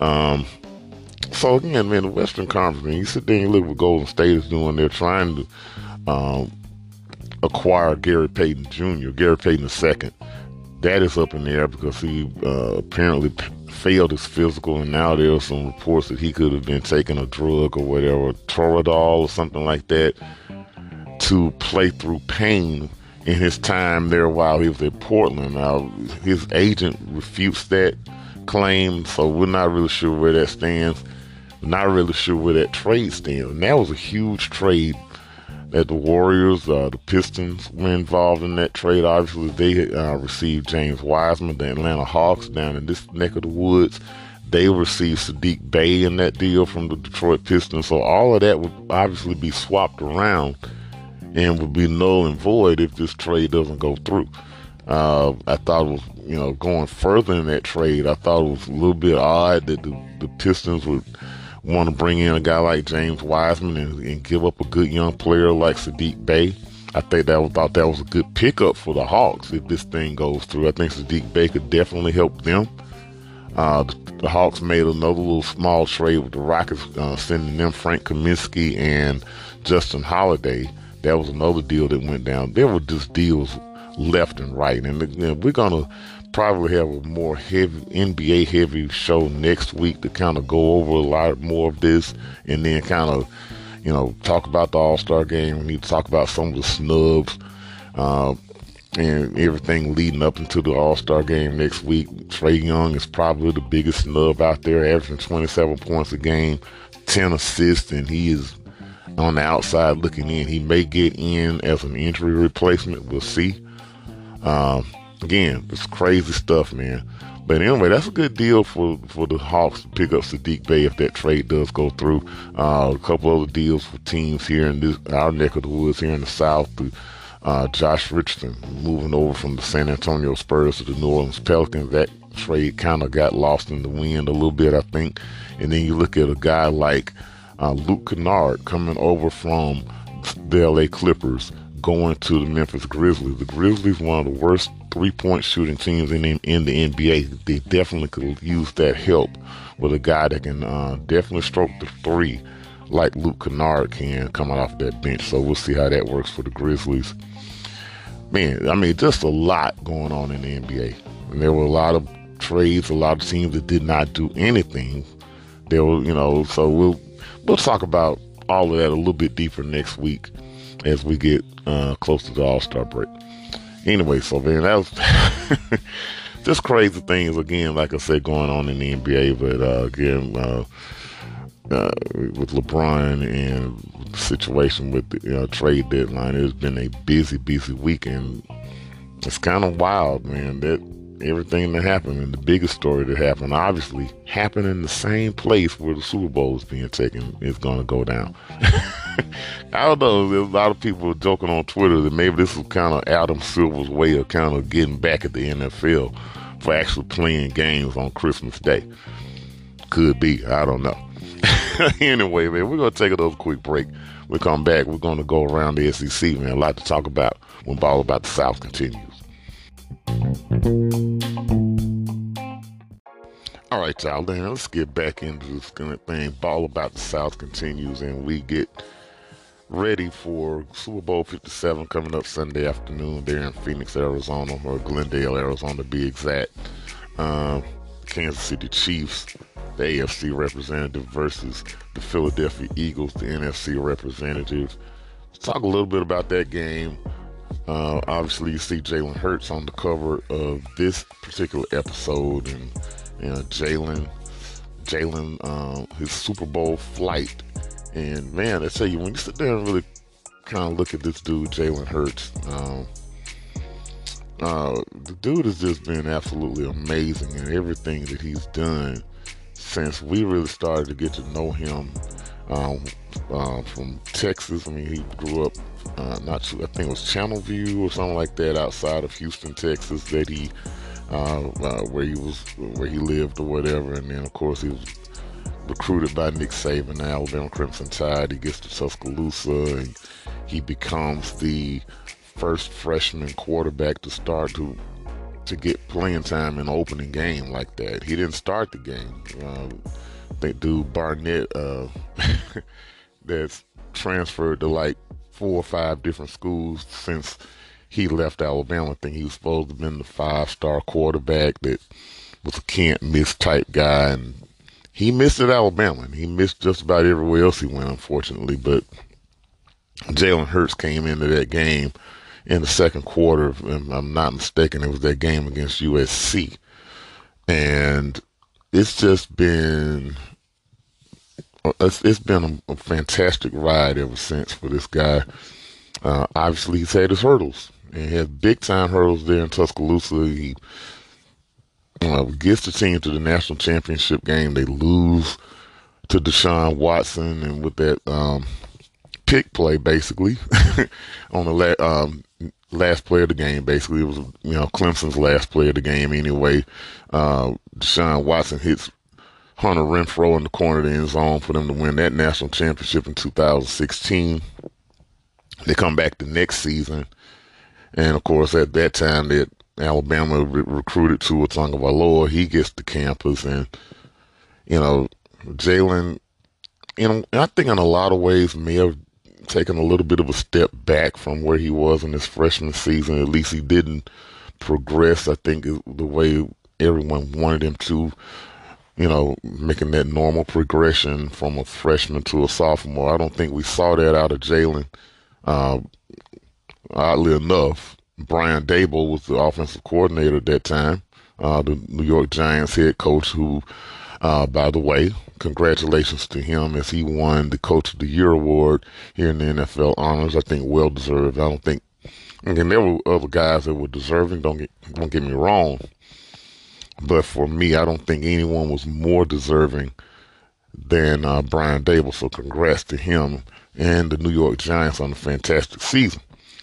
So again, man, the Western Conference, man, you sit there and you look what Golden State is doing. They're trying to acquire Gary Payton Jr., Gary Payton II. That is up in the air because he apparently failed his physical, and now there are some reports that he could have been taking a drug or whatever, Toradol or something like that, to play through pain in his time there while he was at Portland. Now, his agent refutes that claim, so we're not really sure where that stands. Not really sure where that trade stands. And that was a huge trade that the Warriors, the Pistons were involved in that trade. Obviously, they received James Wiseman. The Atlanta Hawks down in this neck of the woods, they received Sadiq Bey in that deal from the Detroit Pistons. So all of that would obviously be swapped around and would be null and void if this trade doesn't go through. I thought it was, going further in that trade, I thought it was a little bit odd that the Pistons would want to bring in a guy like James Wiseman and give up a good young player like Sadiq Bey. I thought that was a good pickup for the Hawks if this thing goes through. I think Sadiq Bey could definitely help them. The Hawks made another little small trade with the Rockets, sending them Frank Kaminsky and Justin Holiday. That was another deal that went down. There were just deals left and right, and we're gonna probably have a more heavy NBA heavy show next week to kind of go over a lot more of this, and then kind of talk about the All-Star game. We need to talk about some of the snubs and everything leading up into the All-Star game next week. Trae Young is probably the biggest snub out there, averaging 27 points a game, 10 assists, and he is on the outside looking in. He may get in as an injury replacement. We'll see. Again, it's crazy stuff, man. But anyway, that's a good deal for the Hawks to pick up Sadiq Bey if that trade does go through. A couple other deals for teams here in our neck of the woods here in the South. Josh Richardson moving over from the San Antonio Spurs to the New Orleans Pelicans. That trade kind of got lost in the wind a little bit, I think. And then you look at a guy like Luke Kennard coming over from the LA Clippers, going to the Memphis Grizzlies. The Grizzlies, one of the worst three-point shooting teams in the NBA. They definitely could use that help with a guy that can definitely stroke the three like Luke Kennard can coming off that bench. So we'll see how that works for the Grizzlies. Man, I mean, just a lot going on in the NBA. And there were a lot of trades, a lot of teams that did not do anything. There were, so we'll talk about all of that a little bit deeper next week as we get close to the All-Star break. Anyway, so man, that was just crazy things again, like I said, going on in the NBA. But again, with LeBron and the situation with the trade deadline, it's been a busy weekend. It's kind of wild, man, that everything that happened, and the biggest story that happened, obviously happened in the same place where the Super Bowl is being taken, is going to go down. I don't know, there's a lot of people joking on Twitter that maybe this was kind of Adam Silver's way of kind of getting back at the NFL for actually playing games on Christmas Day. Could be, I don't know. Anyway, man, we're going to take another quick break. We'll come back, we're going to go around the SEC, man. A lot to talk about when Ball About the South continues. All right, y'all, then let's get back into this thing. Ball About the South continues, and we get ready for Super Bowl 57 coming up Sunday afternoon there in Phoenix, Arizona, or Glendale, Arizona to be exact. Kansas City Chiefs the AFC representative versus the Philadelphia Eagles, the NFC representative. Let's talk a little bit about that game. Obviously, you see Jalen Hurts on the cover of this particular episode, and Jalen, his Super Bowl flight. And man, I tell you, when you sit there and really kind of look at this dude, Jalen Hurts, the dude has just been absolutely amazing in everything that he's done since we really started to get to know him. From Texas. I mean, he grew up not too, I think it was Channelview or something like that, outside of Houston, Texas. That he where he lived or whatever. And then of course he was recruited by Nick Saban, the Alabama Crimson Tide. He gets to Tuscaloosa and he becomes the first freshman quarterback to start to get playing time in the opening game like that. He didn't start the game. I think dude Barnett that's transferred to like 4 or 5 different schools since he left Alabama. I think he was supposed to have been the 5-star quarterback that was a can't miss type guy, and he missed at Alabama, and he missed just about everywhere else he went, unfortunately. But Jalen Hurts came into that game in the second quarter, if I'm not mistaken. It was that game against USC, and it's just been a fantastic ride ever since for this guy. Obviously, he's had his hurdles, and he had big time hurdles there in Tuscaloosa. He gets the team to the national championship game. They lose to Deshaun Watson, and with that pick play, basically on the last play of the game. Basically, it was Clemson's last play of the game anyway. Deshaun Watson hits Hunter Renfrow in the corner of the end zone for them to win that national championship in 2016. They come back the next season, and of course at that time that Alabama recruited Tua Tagovailoa, he gets to campus, and Jalen, I think in a lot of ways may have taken a little bit of a step back from where he was in his freshman season. At least he didn't progress, I think, the way everyone wanted him to. Making that normal progression from a freshman to a sophomore. I don't think we saw that out of Jalen. Oddly enough, Brian Daboll was the offensive coordinator at that time, the New York Giants head coach, who, by the way, congratulations to him as he won the Coach of the Year award here in the NFL honors. I think well deserved. I don't think, again, there were other guys that were deserving. Don't get me wrong. But for me, I don't think anyone was more deserving than Brian Daboll. So congrats to him and the New York Giants on a fantastic season.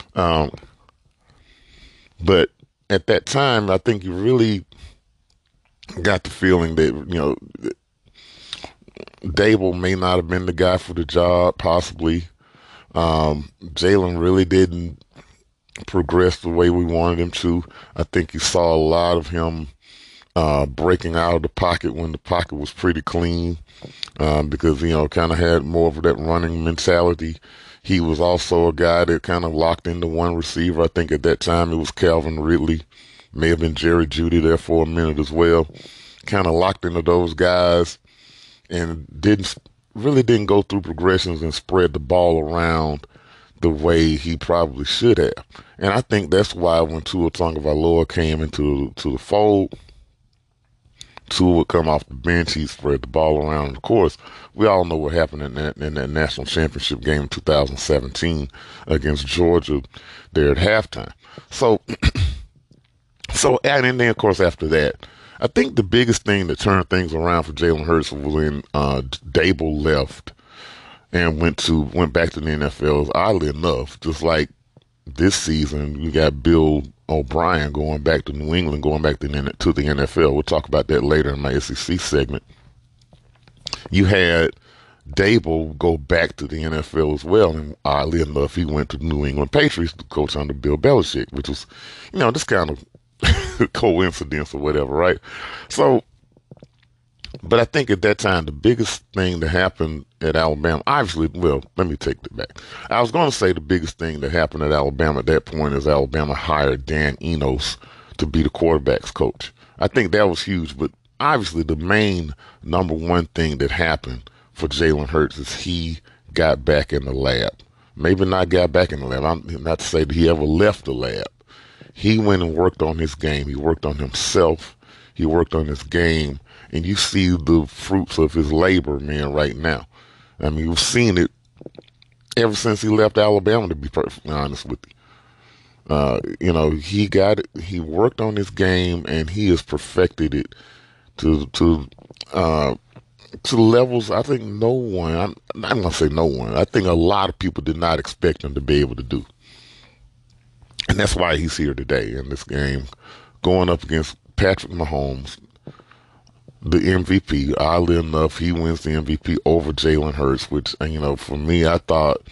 But at that time, I think you really got the feeling that, Daboll may not have been the guy for the job, possibly. Jalen really didn't progress the way we wanted him to. I think you saw a lot of him breaking out of the pocket when the pocket was pretty clean, because, kind of had more of that running mentality. He was also a guy that kind of locked into one receiver. I think at that time it was Calvin Ridley, may have been Jerry Jeudy there for a minute as well. Kind of locked into those guys and didn't go through progressions and spread the ball around the way he probably should have. And I think that's why when Tua Tagovailoa came into the fold, Tua would come off the bench, he'd spread the ball around. And of course, we all know what happened in that national championship game in 2017 against Georgia there at halftime. So and then of course after that, I think the biggest thing that turned things around for Jalen Hurts was when Daboll left and went back to the NFL. Oddly enough, just like this season, you got Bill O'Brien going back to New England, going back to the NFL. We'll talk about that later in my SEC segment. You had Daboll go back to the NFL as well, and oddly enough, he went to the New England Patriots to coach under Bill Belichick, which was, this kind of coincidence or whatever, right? So, but I think at that time, the biggest thing that happened at Alabama, obviously, well, let me take that back. I was going to say the biggest thing that happened at Alabama at that point is Alabama hired Dan Enos to be the quarterback's coach. I think that was huge, but obviously the main number one thing that happened for Jalen Hurts is he got back in the lab. Maybe not got back in the lab. I'm not to say that he ever left the lab. He went and worked on his game. He worked on himself. He worked on his game. And you see the fruits of his labor, man, right now. I mean, you've seen it ever since he left Alabama, to be perfectly honest with you. He got it. He worked on his game, and he has perfected it uh, to levels I think no one. I'm not gonna say no one. I think a lot of people did not expect him to be able to do, and that's why he's here today in this game, going up against Patrick Mahomes, the MVP. Oddly enough, he wins the MVP over Jalen Hurts, which for me, I thought,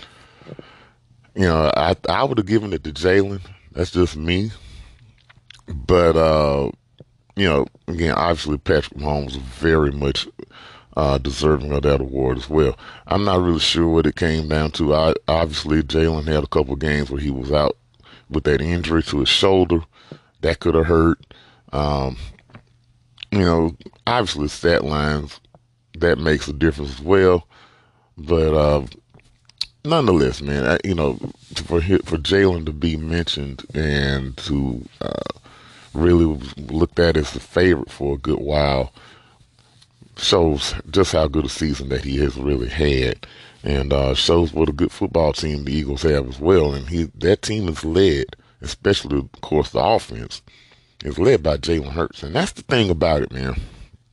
I would have given it to Jalen. That's just me, but again, obviously Patrick Mahomes is very much deserving of that award as well. I'm not really sure what it came down to. Obviously, Jalen had a couple of games where he was out with that injury to his shoulder. That could have hurt. Um, Obviously, stat lines, that makes a difference as well. But nonetheless, man, for Jalen to be mentioned and to really looked at as the favorite for a good while shows just how good a season that he has really had, and shows what a good football team the Eagles have as well. And that team is led, especially of course the offense, is led by Jalen Hurts, and that's the thing about it, man.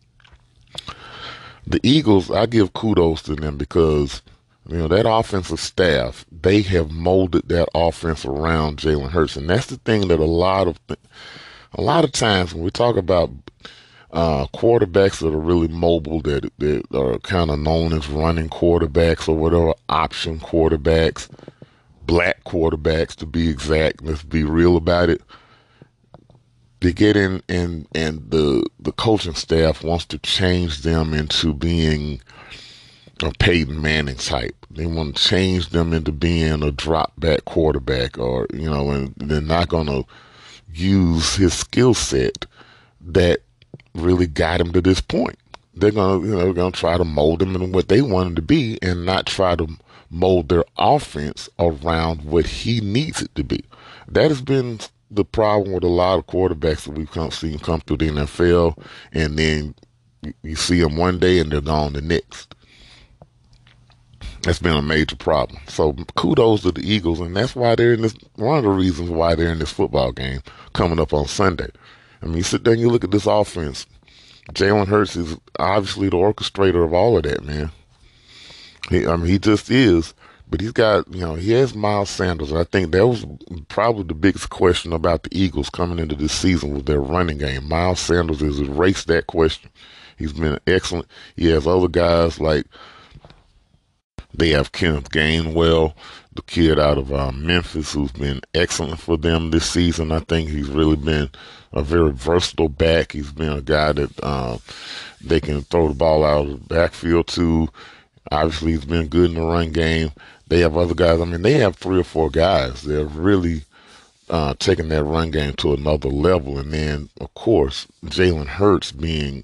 The Eagles, I give kudos to them because that offensive staff, they have molded that offense around Jalen Hurts, and that's the thing that a lot of times when we talk about quarterbacks that are really mobile, that are kind of known as running quarterbacks or whatever, option quarterbacks, black quarterbacks to be exact. Let's be real about it. They get in, and the coaching staff wants to change them into being a Peyton Manning type. They want to change them into being a drop back quarterback, or and they're not going to use his skill set that really got him to this point. They're gonna try to mold him in what they want him to be, and not try to mold their offense around what he needs it to be. That has been the problem with a lot of quarterbacks that we've seen come through the NFL, and then you see them one day and they're gone the next. That's been a major problem. So kudos to the Eagles, and that's why they're in this. One of the reasons why they're in this football game coming up on Sunday. I mean, you sit there and you look at this offense. Jalen Hurts is obviously the orchestrator of all of that, man. He just is. But he's got, he has Miles Sanders. I think that was probably the biggest question about the Eagles coming into this season with their running game. Miles Sanders has erased that question. He's been excellent. He has other guys like, they have Kenneth Gainwell, the kid out of Memphis, who's been excellent for them this season. I think he's really been a very versatile back. He's been a guy that they can throw the ball out of the backfield to. Obviously, he's been good in the run game. They have other guys. I mean, they have 3 or 4 guys. They're really taking that run game to another level. And then, of course, Jalen Hurts being,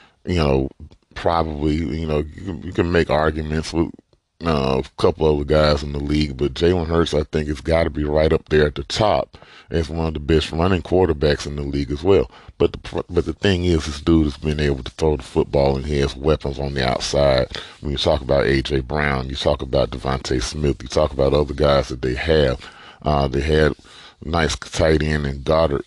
probably, you can make arguments with a couple other guys in the league, but Jalen Hurts, I think, has got to be right up there at the top as one of the best running quarterbacks in the league as well. But the thing is, this dude has been able to throw the football, and he has weapons on the outside. When you talk about A.J. Brown, you talk about Devontae Smith, you talk about other guys that they have. They had nice tight end and Goddard.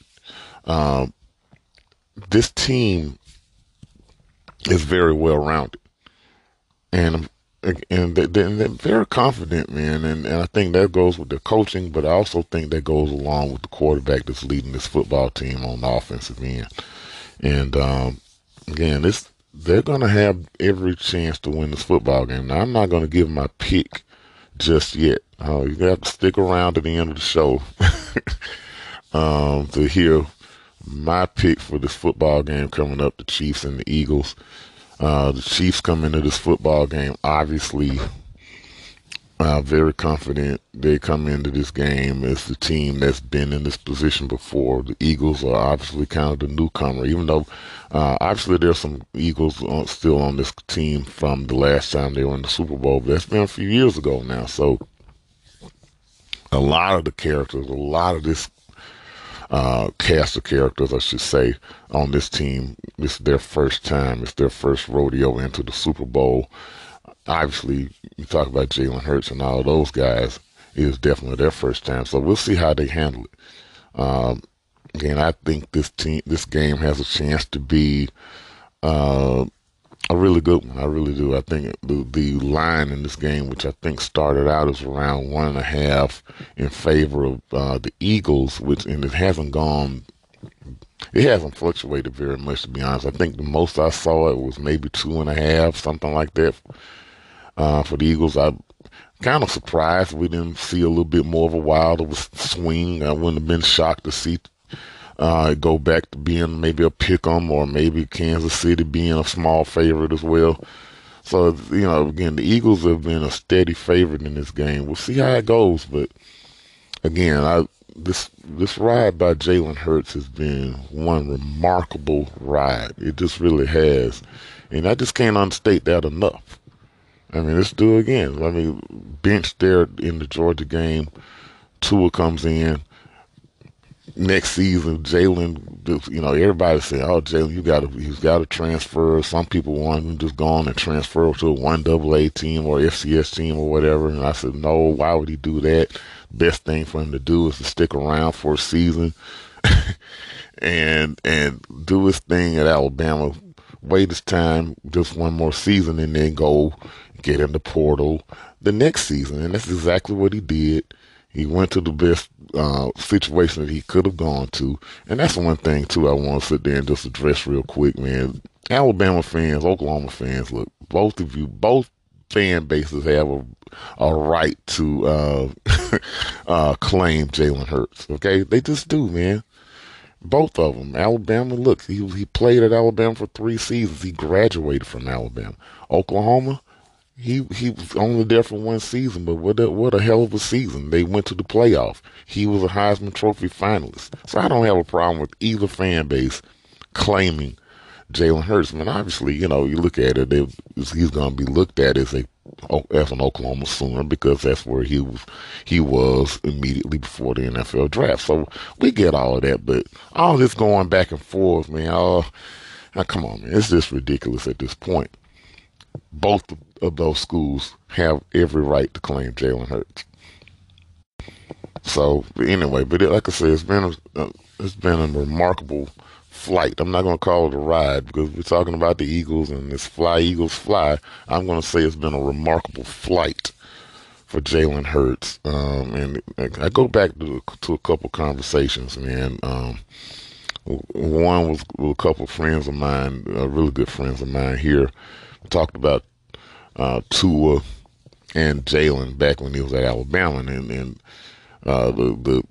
This team is very well rounded, and they're very confident, man. And I think that goes with the coaching, but I also think that goes along with the quarterback that's leading this football team on the offensive end. And again, they're going to have every chance to win this football game. Now, I'm not going to give my pick just yet. You have to stick around to the end of the show to hear my pick for this football game coming up, the Chiefs and the Eagles. The Chiefs come into this football game obviously Very confident they come into this game as the team that's been in this position before. The Eagles are obviously kind of the newcomer, even though obviously there's some Eagles still on this team from the last time they were in the Super Bowl. But that's been a few years ago now. So a lot of the characters, a lot of this cast of characters, I should say, on this team, this is their first time. It's their first rodeo into the Super Bowl. Obviously, you talk about Jalen Hurts and all those guys. It is definitely their first time, so we'll see how they handle it. Again, I think this game has a chance to be uh, a really good one. I really do. I think the line in this game, which I think started out as around 1.5 in favor of the Eagles, and it hasn't fluctuated very much, to be honest. I think the most I saw it was maybe 2.5, something like that. For the Eagles, I'm kind of surprised we didn't see a little bit more of a wild of a swing. I wouldn't have been shocked to see it go back to being maybe a pick 'em, or maybe Kansas City being a small favorite as well. So, again, the Eagles have been a steady favorite in this game. We'll see how it goes, but again, this ride by Jalen Hurts has been one remarkable ride. It just really has, and I just can't understate that enough. I mean, let's do it again. I mean, bench there in the Georgia game. Tua comes in. Next season, Jalen, everybody's saying, "Oh, Jalen, he's got to transfer." Some people want him to just go on and transfer to a 1AA team or FCS team or whatever. And I said, no, why would he do that? Best thing for him to do is to stick around for a season and do his thing at Alabama. Wait his time, just one more season, and then go get in the portal the next season. And that's exactly what he did. He went to the best situation that he could have gone to. And that's one thing, too, I want to sit there and just address real quick, man. Alabama fans, Oklahoma fans, look, both fan bases have a right to claim Jalen Hurts, okay? They just do, man. Both of them. Alabama, look, he played at Alabama for 3 seasons. He graduated from Alabama. Oklahoma, he was only there for 1 season, but what a hell of a season. They went to the playoff. He was a Heisman Trophy finalist. So I don't have a problem with either fan base claiming Jalen Hurts. I mean, obviously, you look at it, he's going to be looked at as an Oklahoma Sooner because that's where he was immediately before the NFL draft. So we get all of that, but all this going back and forth, man, now come on, man, it's just ridiculous at this point. Both of those schools have every right to claim Jalen Hurts. So anyway, but like I said, it's been a remarkable flight. I'm not going to call it a ride because we're talking about the Eagles and this fly Eagles fly. I'm going to say it's been a remarkable flight for Jalen Hurts. And I go back to a couple conversations, man. One was with a couple of friends of mine, really good friends of mine here. We talked about Tua and Jalen back when he was at Alabama, and the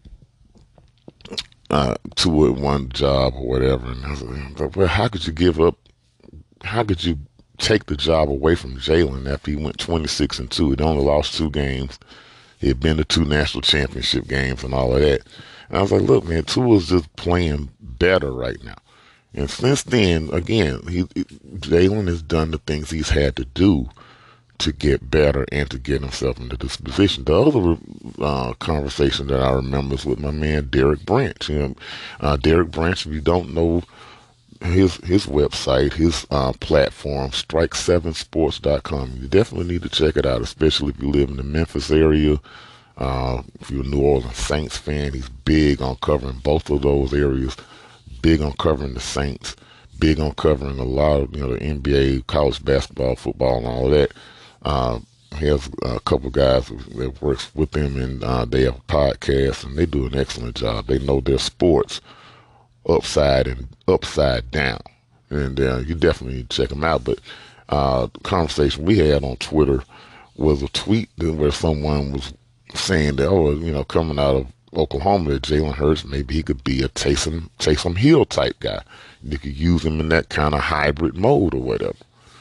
Tua one job or whatever. And I was like, well, how could you give up? How could you take the job away from Jalen after he went 26-2? He'd only lost 2 games. He had been to 2 national championship games and all of that. And I was like, look, man, Tua's just playing better right now. And since then, again, Jalen has done the things he's had to do to get better and to get himself into this position. The other conversation that I remember is with my man Derek Branch. Derek Branch, if you don't know his website, his platform, strike7sports.com, you definitely need to check it out, especially if you live in the Memphis area. If you're a New Orleans Saints fan, he's big on covering both of those areas. Big on covering the Saints, big on covering a lot of, the NBA, college basketball, football, and all of that. He has a couple guys that works with him, and they have a podcast, and they do an excellent job. They know their sports upside down, and you definitely need to check them out. But the conversation we had on Twitter was a tweet where someone was saying that, coming out of Oklahoma, that Jalen Hurts, maybe he could be a Taysom Hill type guy. You could use him in that kind of hybrid mode or whatever.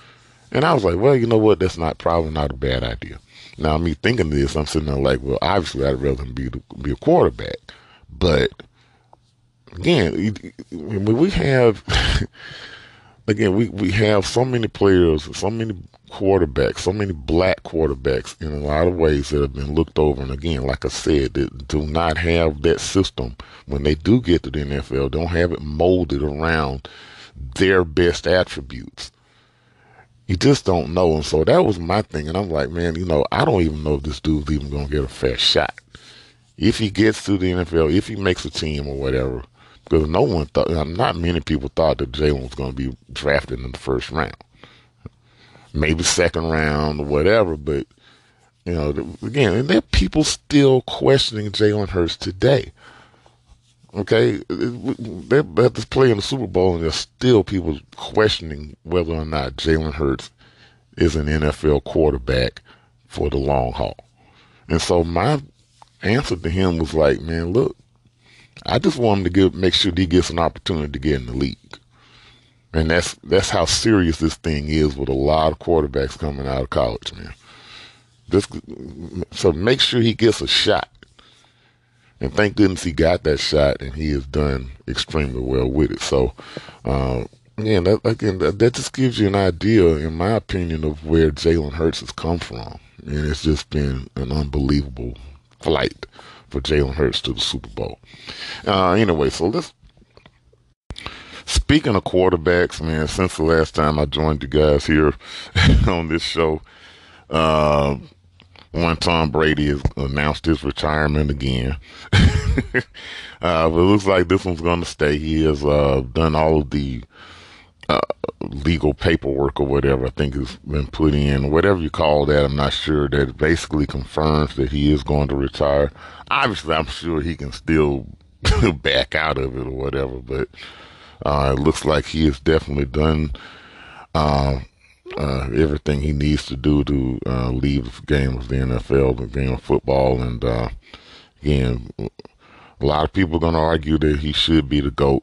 And I was like, well, you know what? That's probably not a bad idea. Now, me thinking this, I'm sitting there like, well, obviously, I'd rather him be a quarterback. But again, we have again we have so many players, so many quarterbacks, so many black quarterbacks in a lot of ways that have been looked over. And again, like I said, that do not have that system when they do get to the NFL. Don't have it molded around their best attributes. You just don't know. And so that was my thing. And I'm like, man, I don't even know if this dude's even going to get a fair shot. If he gets to the NFL, if he makes a team or whatever, because no one thought, not many people thought that Jalen was going to be drafted in the first round. Maybe second round or whatever, but, again, there are people still questioning Jalen Hurts today. Okay, they're about to play in the Super Bowl, and there's still people questioning whether or not Jalen Hurts is an NFL quarterback for the long haul. And so my answer to him was like, man, look, I just want him to make sure that he gets an opportunity to get in the league. And that's how serious this thing is with a lot of quarterbacks coming out of college, man. So make sure he gets a shot. And thank goodness he got that shot, and he has done extremely well with it. So, that just gives you an idea, in my opinion, of where Jalen Hurts has come from. And it's just been an unbelievable flight for Jalen Hurts to the Super Bowl. Anyway, so speaking of quarterbacks, man, since the last time I joined you guys here on this show, one Tom Brady has announced his retirement again. But it looks like this one's going to stay. He has done all of the legal paperwork or whatever I think has been put in, whatever you call that. I'm not sure. That basically confirms that he is going to retire. Obviously, I'm sure he can still back out of it or whatever, but it looks like he has definitely done everything he needs to do to leave the game of the NFL, the game of football. And again, a lot of people are going to argue that he should be the GOAT.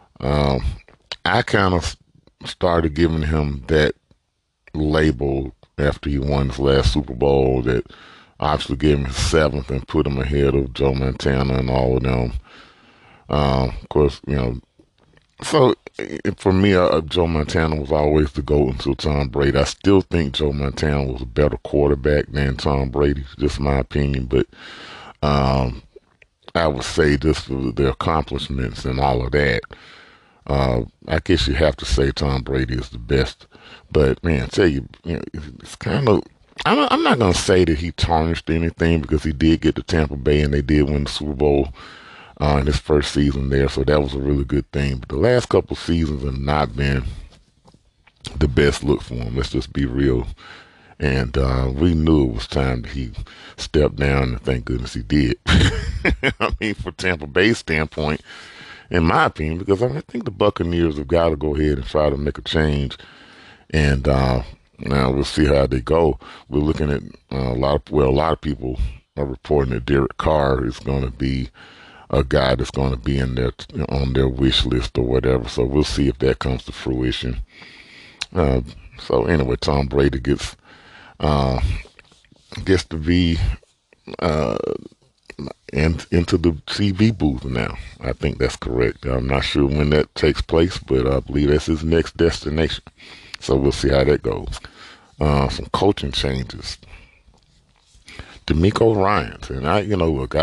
I kind of started giving him that label after he won his last Super Bowl, that obviously gave him his seventh and put him ahead of Joe Montana and all of them. Of course, so for me, Joe Montana was always the GOAT until Tom Brady. I still think Joe Montana was a better quarterback than Tom Brady, just my opinion. But I would say just for the accomplishments and all of that, I guess you have to say Tom Brady is the best. But man, I tell you, it's kind of. I'm not going to say that he tarnished anything, because he did get to Tampa Bay and they did win the Super Bowl in his first season there, so that was a really good thing. But the last couple of seasons have not been the best look for him. Let's just be real. And we knew it was time that he stepped down, and thank goodness he did. I mean, for Tampa Bay's standpoint, in my opinion, because I think the Buccaneers have got to go ahead and try to make a change. And now we'll see how they go. We're looking at a lot of people are reporting that Derek Carr is going to be a guy that's going to be in there on their wish list or whatever. So we'll see if that comes to fruition. So anyway, Tom Brady gets to be into the TV booth now. I think that's correct. I'm not sure when that takes place, but I believe that's his next destination. So we'll see how that goes. Some coaching changes. DeMeco Ryans, and look,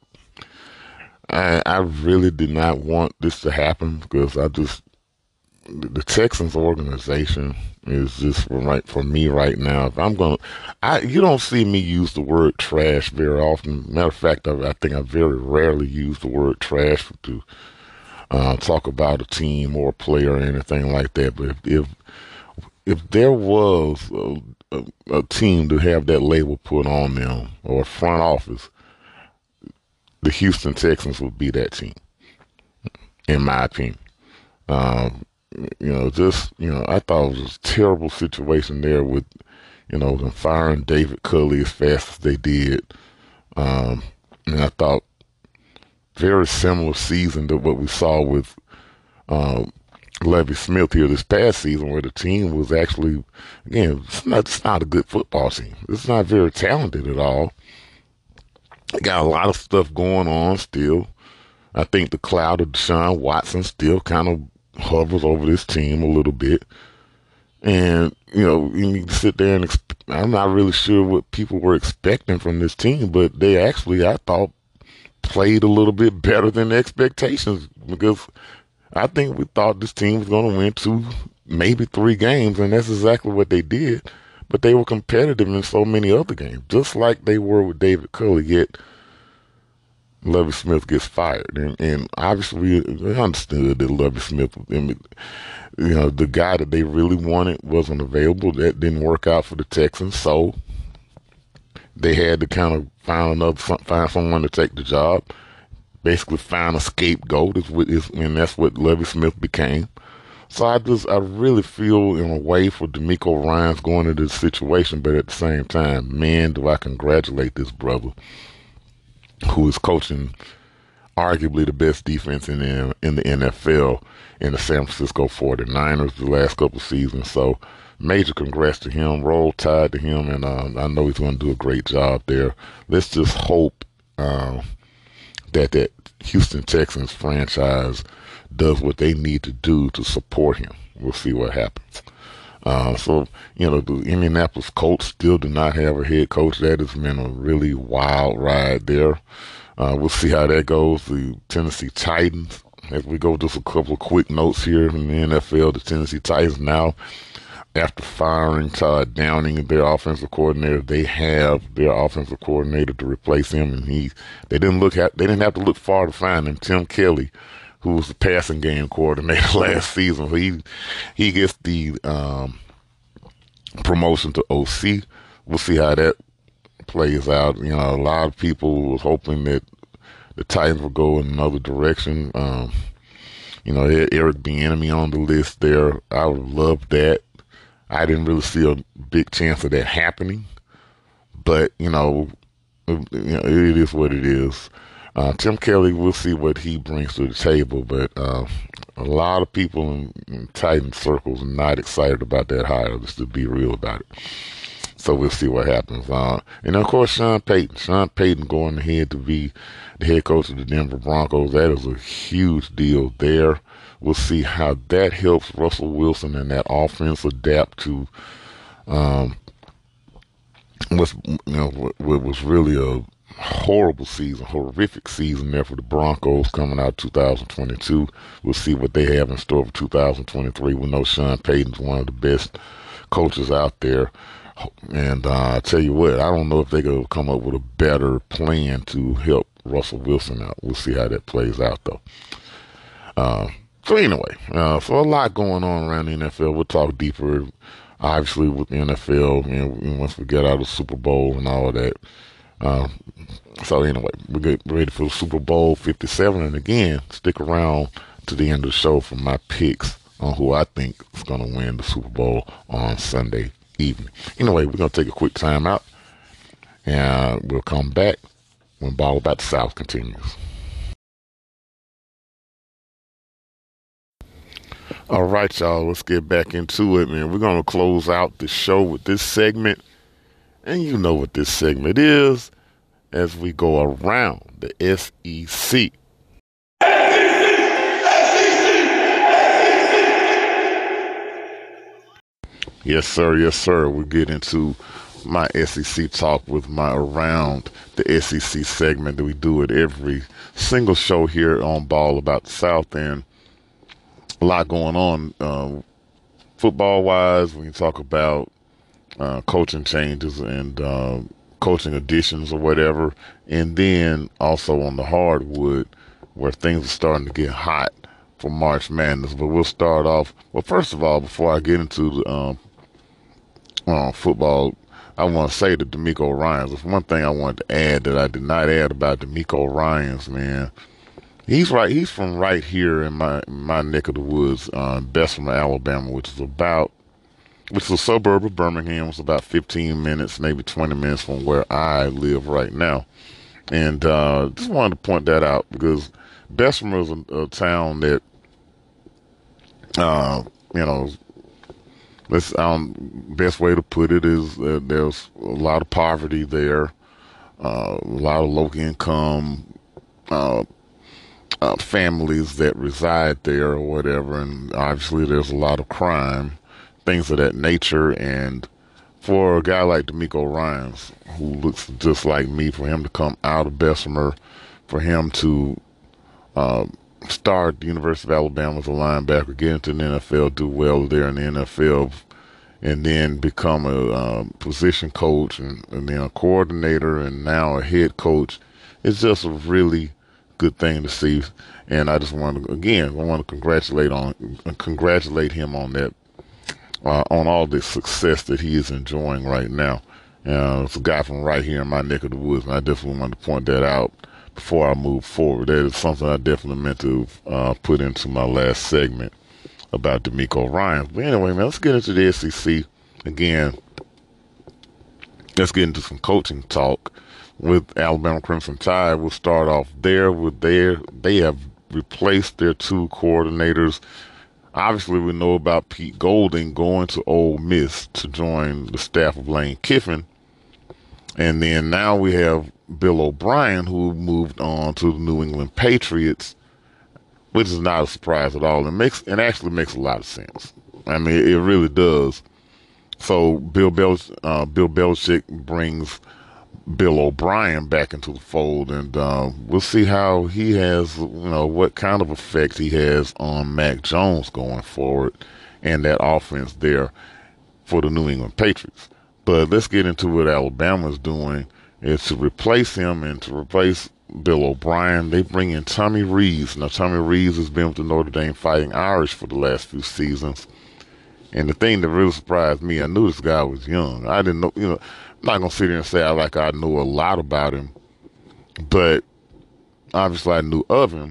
I really did not want this to happen, because the Texans organization is just right for me right now. If I'm you don't see me use the word trash very often. Matter of fact, I think I very rarely use the word trash to talk about a team or a player or anything like that. But if there was a team to have that label put on them, or a front office, the Houston Texans would be that team, in my opinion. I thought it was a terrible situation there with, them firing David Culley as fast as they did. And I thought very similar season to what we saw with Lovie Smith here this past season, where the team was actually, again, it's not a good football team. It's not very talented at all. They got a lot of stuff going on still. I think the cloud of Deshaun Watson still kind of hovers over this team a little bit. And, you can sit there and I'm not really sure what people were expecting from this team, but they actually, I thought, played a little bit better than expectations, because I think we thought this team was going to win 2, maybe 3 games, and that's exactly what they did. But they were competitive in so many other games, just like they were with David Culley, yet Lovie Smith gets fired. And obviously we understood that Lovie Smith, the guy that they really wanted wasn't available. That didn't work out for the Texans, so they had to kind of find someone to take the job. Basically find a scapegoat, and that's what Lovie Smith became. So I really feel in a way for DeMeco Ryans going into this situation, but at the same time, man, do I congratulate this brother who is coaching arguably the best defense in the NFL in the San Francisco 49ers the last couple of seasons. So major congrats to him, roll tide to him, and I know he's going to do a great job there. Let's just hope that Houston Texans franchise does what they need to do to support him. We'll see what happens. So, the Indianapolis Colts still do not have a head coach. That has been a really wild ride there. We'll see how that goes. The Tennessee Titans, as we go, just a couple of quick notes here in the NFL. The Tennessee Titans now, after firing Todd Downing, their offensive coordinator, they have their offensive coordinator to replace him, and they didn't have to look far to find him. Tim Kelly, who was the passing game coordinator last season, he gets the promotion to OC. We'll see how that plays out. A lot of people was hoping that the Titans would go in another direction. Eric Bieniemy on the list there. I would have loved that. I didn't really see a big chance of that happening, but it is what it is. Tim Kelly, we'll see what he brings to the table, but a lot of people in Titan circles are not excited about that hire, just to be real about it. So we'll see what happens. And of course, Sean Payton going ahead to be the head coach of the Denver Broncos. That is a huge deal there. We'll see how that helps Russell Wilson and that offense adapt to what was really a horrific season there for the Broncos coming out 2022. We'll see what they have in store for 2023. We know Sean Payton's one of the best coaches out there. And I tell you what, I don't know if they're going to come up with a better plan to help Russell Wilson out. We'll see how that plays out, though. So anyway, so a lot going on around the NFL. We'll talk deeper, obviously, with the NFL, once we get out of the Super Bowl and all of that. So anyway, we get ready for Super Bowl 57. And again, stick around to the end of the show for my picks on who I think is going to win the Super Bowl on Sunday evening. Anyway, we're going to take a quick time out, and we'll come back when Ball About the South continues. All right, y'all, let's get back into it, man. We're going to close out the show with this segment, and you know what this segment is, as we go around the SEC. Yes, sir. Yes, sir. We get into my SEC talk with my Around the SEC segment that we do at every single show here on Ball About the South. And a lot going on football-wise. We can talk about coaching changes and coaching additions or whatever. And then also on the hardwood, where things are starting to get hot for March Madness. But we'll start off. Well, first of all, before I get into the football, I want to say to DeMeco Ryans, there's one thing I wanted to add that I did not add about DeMeco Ryans, man. He's right. He's from right here in my neck of the woods, Bessemer, Alabama, which is a suburb of Birmingham. It's about 15 minutes, maybe 20 minutes from where I live right now. And just wanted to point that out because Bessemer is a town that Uh, you know, let's best way to put it is there's a lot of poverty there, a lot of low income uh, families that reside there or whatever, and obviously there's a lot of crime, things of that nature. And for a guy like D'Amico Ryans, who looks just like me, for him to come out of Bessemer, for him to uh, start at the University of Alabama as a linebacker, get into the NFL, do well there in the NFL, and then become a position coach and then a coordinator and now a head coach. It's just a really good thing to see. And I just want to, again, I want to congratulate him on that, on all the success that he is enjoying right now. It's a guy from right here in my neck of the woods, and I definitely want to point that out before I move forward. That is something I definitely meant to put into my last segment about D'Amico Ryans. But anyway, man, let's get into the SEC again. Let's get into some coaching talk with Alabama Crimson Tide. We'll start off there with they have replaced their two coordinators. Obviously, we know about Pete Golding going to Ole Miss to join the staff of Lane Kiffin. And then now we have Bill O'Brien, who moved on to the New England Patriots, which is not a surprise at all. It actually makes a lot of sense. I mean, it really does. So Bill Belichick brings Bill O'Brien back into the fold, and we'll see how he has, what kind of effect he has on Mac Jones going forward and that offense there for the New England Patriots. But let's get into what Alabama's doing is to replace him and to replace Bill O'Brien. They bring in Tommy Rees. Now, Tommy Rees has been with the Notre Dame Fighting Irish for the last few seasons. And the thing that really surprised me, I knew this guy was young. I didn't know, I'm not going to sit here and say I knew a lot about him, but obviously I knew of him.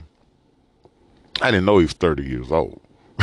I didn't know he was 30 years old.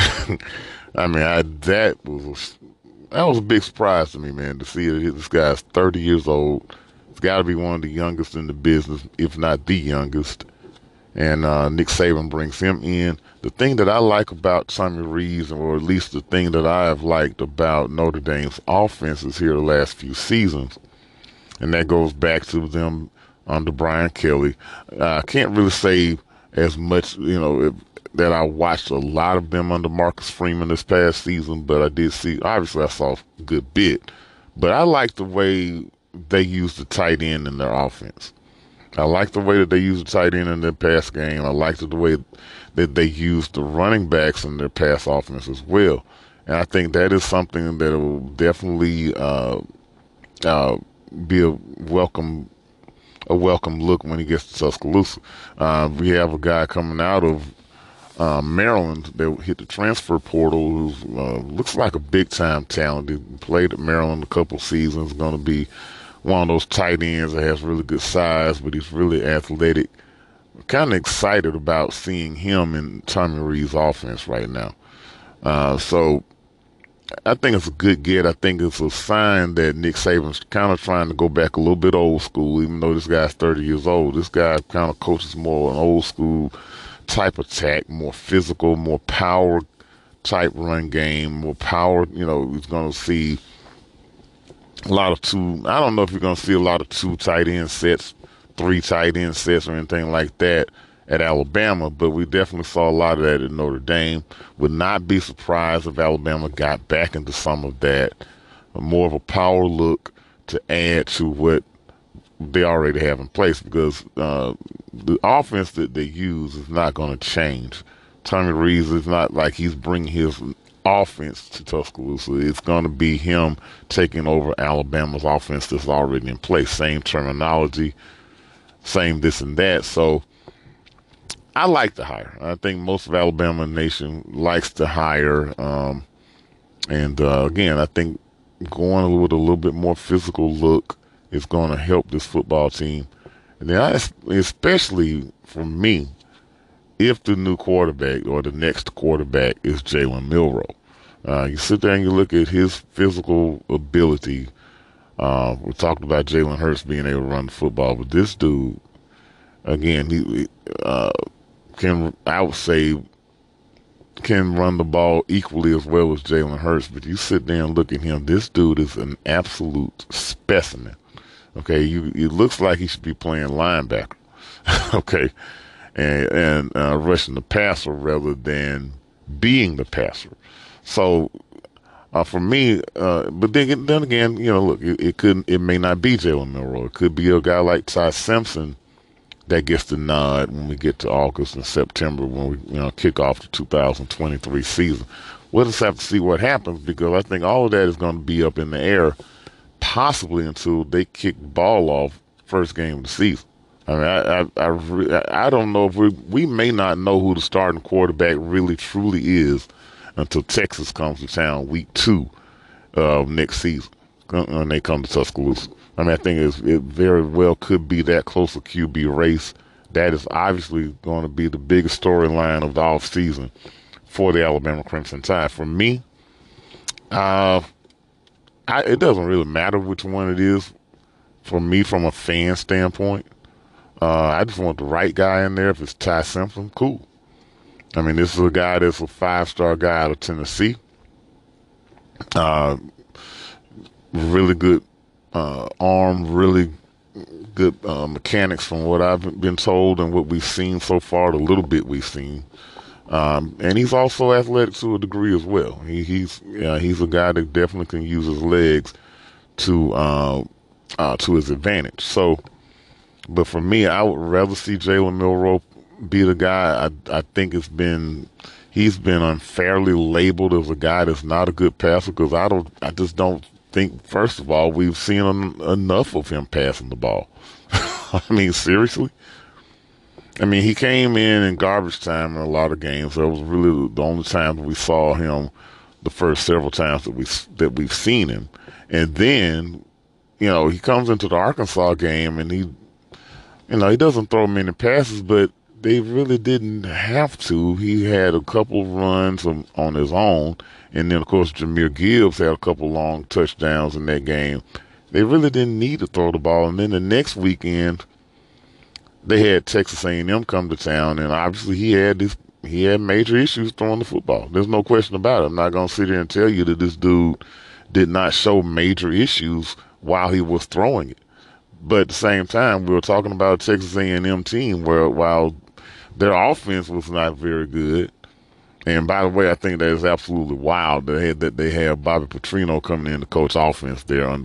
I mean, that was a big surprise to me, man, to see that this guy's 30 years old. He's got to be one of the youngest in the business, if not the youngest. And Nick Saban brings him in. The thing that I like about Tommy Rees, or at least the thing that I have liked about Notre Dame's offenses here the last few seasons, and that goes back to them under Brian Kelly. I can't really say as much, that I watched a lot of them under Marcus Freeman this past season, but I did see, obviously I saw a good bit. But I like the way they use the tight end in their offense. I like the way that they use the tight end in their pass game. I like the way that they use the running backs in their pass offense as well. And I think that is something that will definitely be a welcome look when he gets to Tuscaloosa. We have a guy coming out of Maryland that hit the transfer portal who looks like a big-time talent. He played at Maryland a couple seasons, going to be one of those tight ends that has really good size, but he's really athletic. Kind of excited about seeing him in Tommy Rees' offense right now. So I think it's a good get. I think it's a sign that Nick Saban's kind of trying to go back a little bit old school, even though this guy's 30 years old. This guy kind of coaches more an old school type attack, more physical, more power type run game, more power. He's going to see a lot of two. I don't know if you're going to see a lot of two tight end sets, three tight end sets, or anything like that at Alabama, but we definitely saw a lot of that at Notre Dame. Would not be surprised if Alabama got back into some of that, more of a power look to add to what they already have in place, because the offense that they use is not going to change. Tommy Rees is not like he's bringing his offense to Tuscaloosa. It's going to be him taking over Alabama's offense that's already in place. Same terminology, same this and that. So I like the hire. I think most of Alabama Nation likes to hire. And again, I think going with a little bit more physical look is going to help this football team. And then especially for me, if the new quarterback or the next quarterback is Jalen Milroe. You sit there and you look at his physical ability. We talked about Jalen Hurts being able to run the football, but this dude, again, he can, I would say, can run the ball equally as well as Jalen Hurts, but you sit there and look at him. This dude is an absolute specimen. Okay, it looks like he should be playing linebacker. Okay, and rushing the passer rather than being the passer. So for me, but then again, look, it may not be Jalen Milroe. It could be a guy like Ty Simpson that gets the nod when we get to August and September when we kick off the 2023 season. We'll just have to see what happens because I think all of that is going to be up in the air, possibly until they kick the ball off first game of the season. I mean, I don't know if we may not know who the starting quarterback really truly is until Texas comes to town week 2 of next season when they come to Tuscaloosa. I mean, I think it very well could be that close a QB race. That is obviously going to be the biggest storyline of the offseason for the Alabama Crimson Tide. For me, it doesn't really matter which one it is for me from a fan standpoint. I just want the right guy in there. If it's Ty Simpson, cool. I mean, this is a guy that's a 5-star guy out of Tennessee. Really good arm, really good mechanics from what I've been told and what we've seen so far, the little bit we've seen. And he's also athletic to a degree as well. He's a guy that definitely can use his legs to his advantage. So, but for me, I would rather see Jalen Milroe be the guy. I think he's been unfairly labeled as a guy that's not a good passer because I just don't think, first of all, we've seen enough of him passing the ball. I mean, seriously. I mean, he came in garbage time in a lot of games. That was really the only time we saw him the first several times that we've seen him. And then, he comes into the Arkansas game and he doesn't throw many passes, but they really didn't have to. He had a couple runs on his own. And then, of course, Jahmyr Gibbs had a couple long touchdowns in that game. They really didn't need to throw the ball. And then the next weekend, they had Texas A&M come to town, and obviously he had major issues throwing the football. There's no question about it. I'm not going to sit here and tell you that this dude did not show major issues while he was throwing it. But at the same time, we were talking about a Texas A&M team where while their offense was not very good, and by the way, I think that is absolutely wild that they have Bobby Petrino coming in to coach offense there under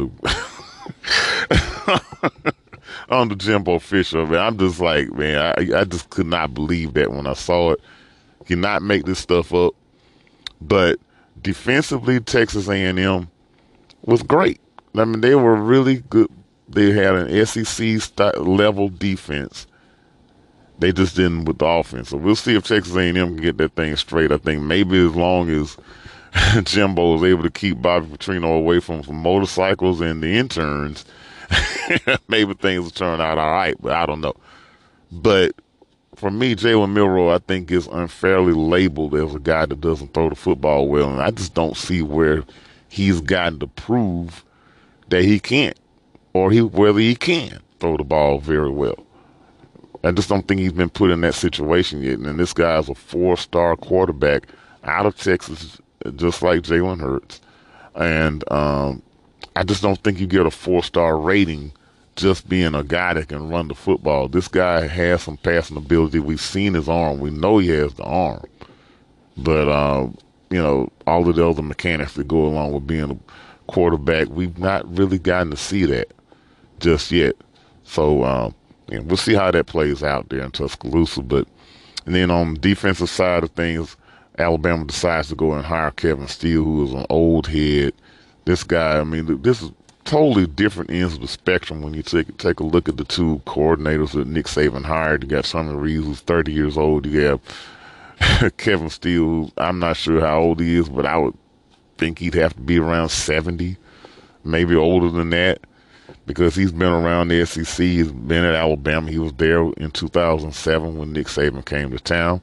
under Jimbo Fisher. Man, I'm just like, man, I just could not believe that when I saw it. Cannot make this stuff up. But defensively, Texas A&M was great. I mean, they were really good. They had an SEC level defense. They just didn't with the offense. So we'll see if Texas A&M can get that thing straight. I think maybe as long as Jimbo is able to keep Bobby Petrino away from some motorcycles and the interns, maybe things will turn out all right, but I don't know. But for me, Jalen Milroe, I think, is unfairly labeled as a guy that doesn't throw the football well, and I just don't see where he's gotten to prove that he can't, or whether he can throw the ball very well. I just don't think he's been put in that situation yet. And this guy's a 4-star quarterback out of Texas, just like Jalen Hurts. And I just don't think you get a 4-star rating just being a guy that can run the football. This guy has some passing ability. We've seen his arm. We know he has the arm. But, all of the other mechanics that go along with being a quarterback, we've not really gotten to see that just yet. So, we'll see how that plays out there in Tuscaloosa. And then on the defensive side of things, Alabama decides to go and hire Kevin Steele, who is an old head. This guy, I mean, this is totally different ends of the spectrum when you take a look at the two coordinators that Nick Saban hired. You got Sonny Reeves, who's 30 years old. You have Kevin Steele, who I'm not sure how old he is, but I would think he'd have to be around 70, maybe older than that, because he's been around the SEC. He's been at Alabama. He was there in 2007 when Nick Saban came to town.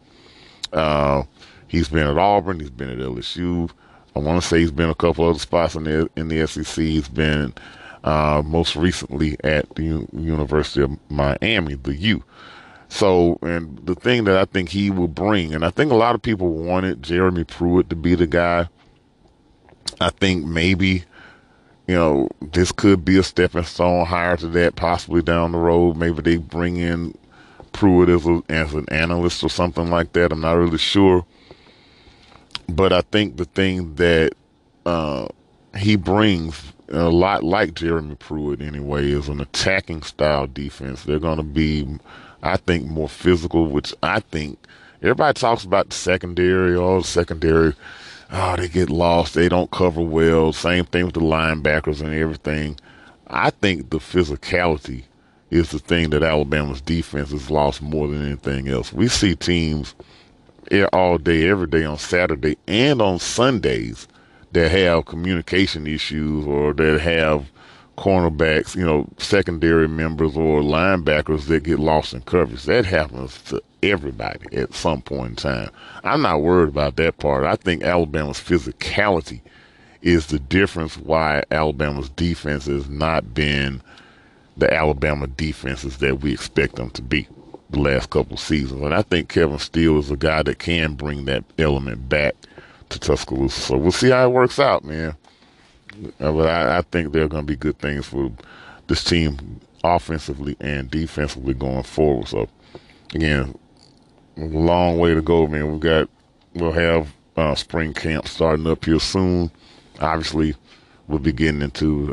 He's been at Auburn. He's been at LSU. I want to say he's been a couple other spots in the SEC. He's been most recently at the University of Miami, the U. So, and the thing that I think he will bring, and I think a lot of people wanted Jeremy Pruitt to be the guy. I think maybe, this could be a stepping stone higher to that possibly down the road. Maybe they bring in Pruitt as an analyst or something like that. I'm not really sure. But I think the thing that uh, he brings a lot like Jeremy Pruitt anyway is an attacking style defense. They're going to be, I think, more physical, which I think everybody talks about the secondary, all the secondary. Oh, they get lost. They don't cover well. Same thing with the linebackers and everything. I think the physicality is the thing that Alabama's defense has lost more than anything else. We see teams all day, every day on Saturday and on Sundays that have communication issues or that have cornerbacks, secondary members or linebackers that get lost in coverage. That happens to everybody at some point in time. I'm not worried about that part. I think Alabama's physicality is the difference why Alabama's defense has not been the Alabama defenses that we expect them to be the last couple of seasons. And I think Kevin Steele is a guy that can bring that element back to Tuscaloosa. So we'll see how it works out, man. But I think there are going to be good things for this team offensively and defensively going forward. So, again, a long way to go, man. We'll have spring camp starting up here soon. Obviously, we'll be getting into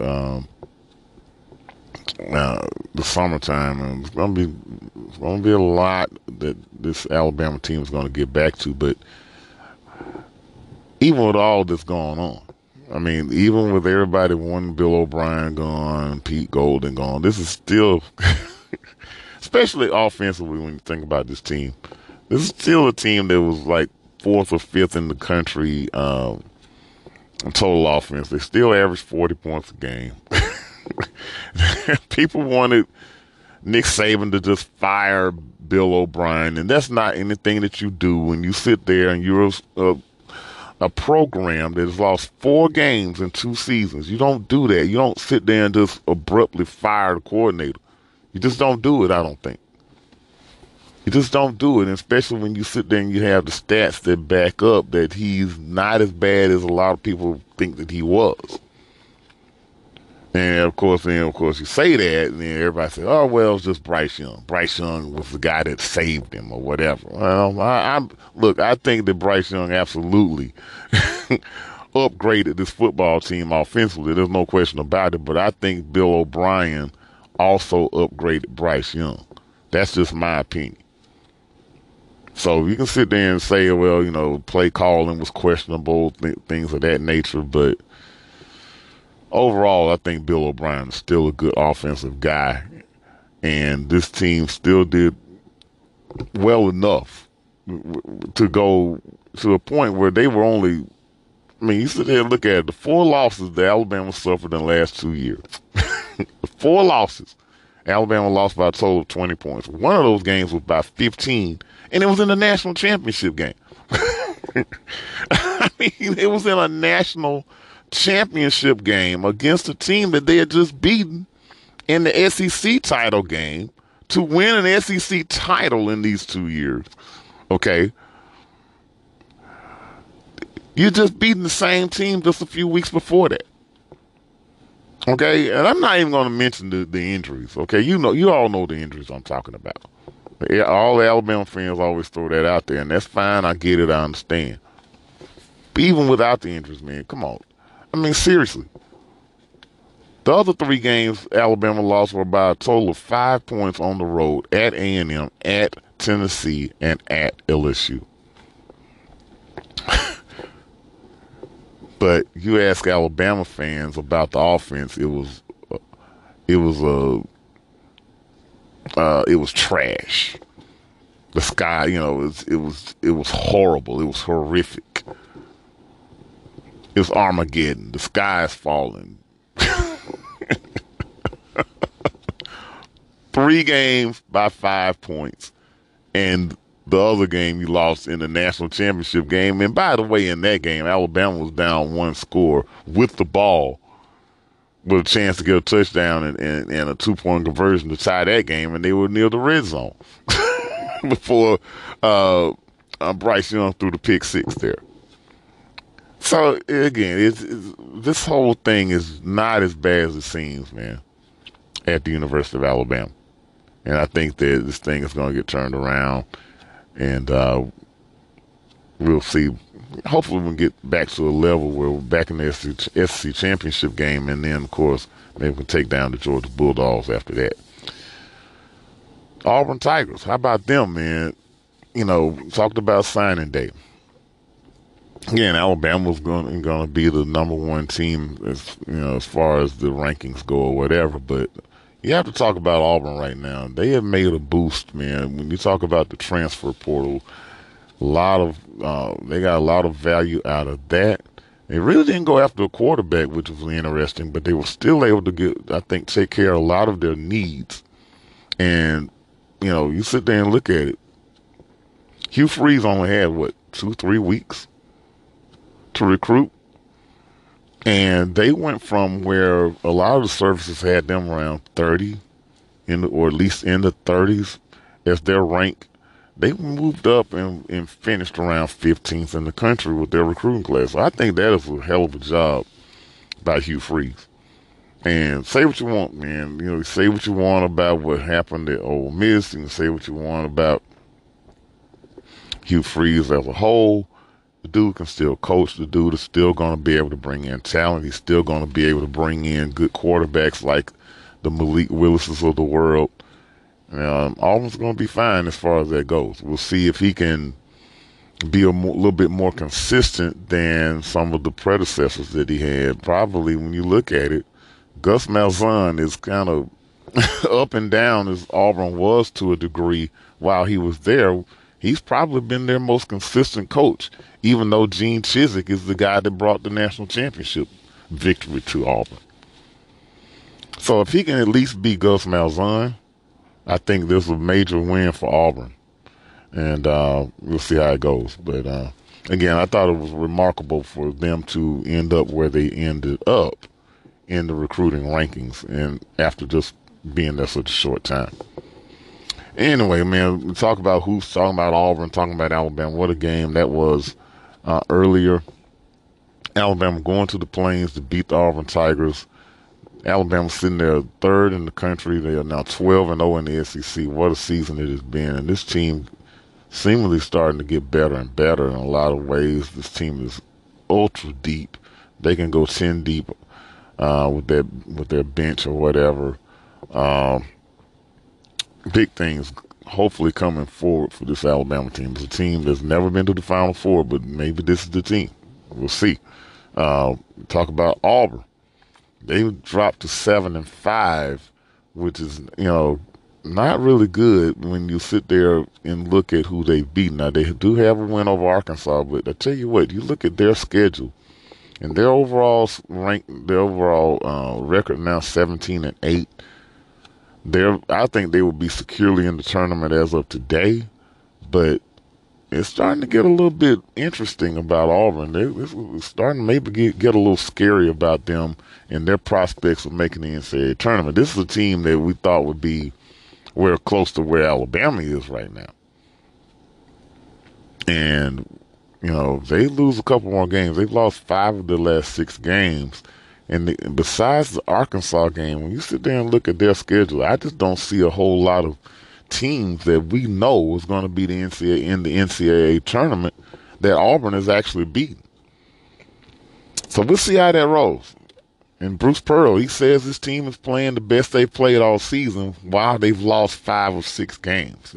the summertime, and it's gonna be a lot that this Alabama team is gonna get back to. But even with all this going on, I mean, even with everybody wanting Bill O'Brien gone, Pete Golden gone, this is still, especially offensively, when you think about this team, this is still a team that was like fourth or fifth in the country in total offense. They still average 40 points a game. People wanted Nick Saban to just fire Bill O'Brien, and that's not anything that you do when you sit there and you're a program that has lost 4 games in 2 seasons. You don't do that. You don't sit there and just abruptly fire the coordinator. You just don't do it, I don't think. You just don't do it, and especially when you sit there and you have the stats that back up that he's not as bad as a lot of people think that he was. And of course, you say that, and then everybody says, "Oh well, it's just Bryce Young. Bryce Young was the guy that saved him, or whatever." Well, I think that Bryce Young absolutely upgraded this football team offensively. There's no question about it. But I think Bill O'Brien also upgraded Bryce Young. That's just my opinion. So you can sit there and say, well, play calling was questionable, things of that nature, but overall, I think Bill O'Brien is still a good offensive guy, and this team still did well enough to go to a point where they were only, you sit there and look at it, the 4 losses that Alabama suffered in the last 2 years. The 4 losses, Alabama lost by a total of 20 points. One of those games was by 15, and it was in the national championship game. It was in a national championship game against a team that they had just beaten in the SEC title game to win an SEC title in these 2 years. Okay. You just beaten the same team just a few weeks before that. Okay. And I'm not even going to mention the injuries. Okay. You all know the injuries I'm talking about. All the Alabama fans always throw that out there, and that's fine. I get it. I understand. But even without the injuries, man, come on. Seriously. The other 3 games Alabama lost were by a total of 5 points on the road at A&M, at Tennessee, and at LSU. But you ask Alabama fans about the offense, it was trash. The sky, it was horrible. It was horrific. It was Armageddon. The sky is falling. 3 games by 5 points. And the other game you lost in the national championship game. And by the way, in that game, Alabama was down 1 score with the ball with a chance to get a touchdown and a 2-point conversion to tie that game, and they were near the red zone. before Bryce Young threw the pick six there. So again, this whole thing is not as bad as it seems, man, at the University of Alabama. And I think that this thing is going to get turned around, and we'll see. Hopefully, we can get back to a level where we're back in the SEC championship game, and then, of course, maybe we can take down the Georgia Bulldogs after that. Auburn Tigers, how about them, man? Talked about signing day. Again, Alabama's going to be the number one team as far as the rankings go or whatever, but you have to talk about Auburn right now. They have made a boost, man. When you talk about the transfer portal, they got a lot of value out of that. They really didn't go after a quarterback, which was interesting, but they were still able to take care of a lot of their needs. And you sit there and look at it. Hugh Freeze only had 2-3 weeks to recruit, and they went from where a lot of the services had them around 30, or at least in the 30s as their rank. They moved up and finished around 15th in the country with their recruiting class. So I think that is a hell of a job by Hugh Freeze. And say what you want, man. Say what you want about what happened at Ole Miss. You can say what you want about Hugh Freeze as a whole. The dude can still coach. The dude is still going to be able to bring in talent. He's still going to be able to bring in good quarterbacks like the Malik Willises of the world. Auburn's going to be fine as far as that goes. We'll see if he can be little bit more consistent than some of the predecessors that he had. Probably, when you look at it, Gus Malzahn is kind of up and down as Auburn was to a degree while he was there. He's probably been their most consistent coach, even though Gene Chizik is the guy that brought the national championship victory to Auburn. So if he can at least beat Gus Malzahn, I think this is a major win for Auburn. And we'll see how it goes. But again, I thought it was remarkable for them to end up where they ended up in the recruiting rankings, and after just being there such a short time. Anyway, man, we talk about who's talking about Auburn, talking about Alabama. What a game that was earlier. Alabama going to the Plains to beat the Auburn Tigers. Alabama sitting there third in the country. They are now 12-0 in the SEC. What a season it has been. And this team seemingly starting to get better and better in a lot of ways. This team is ultra deep. They can go 10 deep with their bench or whatever. Big things hopefully coming forward for this Alabama team. It's a team that's never been to the Final Four, but maybe this is the team. We'll see. Talk about Auburn. They dropped to 7-5, which is, not really good when you sit there and look at who they've beaten. Now, they do have a win over Arkansas, but I tell you what, you look at their schedule and their overall record now 17-8. I think they will be securely in the tournament as of today, but it's starting to get a little bit interesting about Auburn. It's starting to maybe get a little scary about them and their prospects of making the NCAA tournament. This is a team that we thought would be close to where Alabama is right now. And, they lose a couple more games. They've lost 5 of the last 6 games. And besides the Arkansas game, when you sit there and look at their schedule, I just don't see a whole lot of teams that we know is going to be in the NCAA tournament that Auburn has actually beaten. So we'll see how that rolls. And Bruce Pearl, he says this team is playing the best they've played all season while they've lost 5 of 6 games.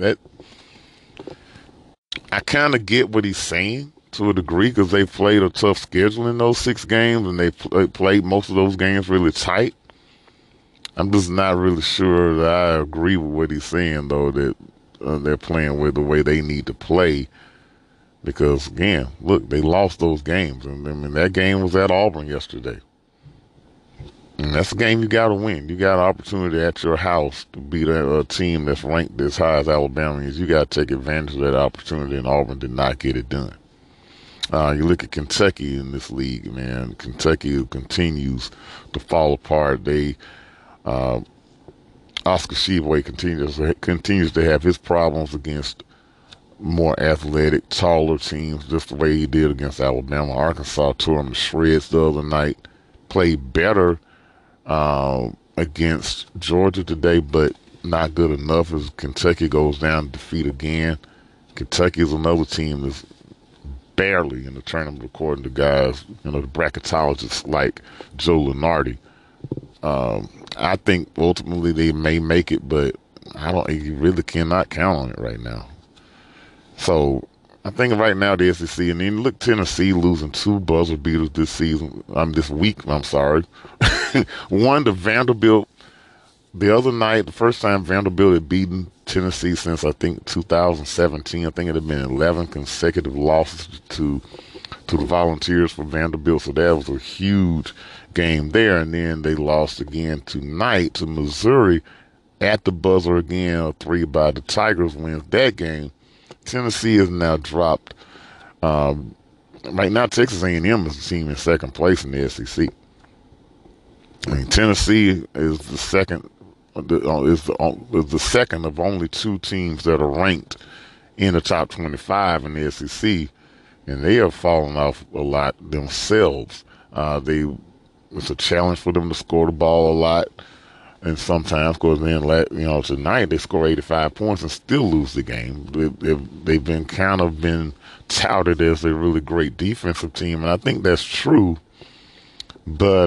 I kind of get what he's saying to a degree, because they played a tough schedule in those 6 games, and they played most of those games really tight. I'm just not really sure that I agree with what he's saying, though, that they're playing with the way they need to play. Because, again, look, they lost those games. And that game was at Auburn yesterday. And that's a game you got to win. You got an opportunity at your house to beat a team that's ranked as high as Alabama is. You got to take advantage of that opportunity, and Auburn did not get it done. You look at Kentucky in this league, man. Kentucky continues to fall apart. Oscar Tshiebwe continues to have his problems against more athletic, taller teams, just the way he did against Alabama. Arkansas tore him to shreds the other night. Played better against Georgia today, but not good enough as Kentucky goes down to defeat again. Kentucky is another team that's barely in the tournament, according to guys, the bracketologists like Joe Lunardi. I think ultimately they may make it, but you really cannot count on it right now. So I think right now the SEC, and then look, Tennessee losing two buzzer beaters this week. I'm sorry. One to Vanderbilt the other night, the first time Vanderbilt had beaten Tennessee since I think 2017. I think it had been 11 consecutive losses to the Volunteers for Vanderbilt. So that was a huge game there. And then they lost again tonight to Missouri at the buzzer again. A 3 by the Tigers wins that game. Tennessee is now dropped. Right now, Texas A&M is the team in second place in the SEC. I mean, Tennessee is the second. Is the second of only two teams that are ranked in the top 25 in the SEC, and they have fallen off a lot themselves. It's a challenge for them to score the ball a lot, and sometimes, of course, then tonight they score 85 points and still lose the game. They've been touted as a really great defensive team, and I think that's true. But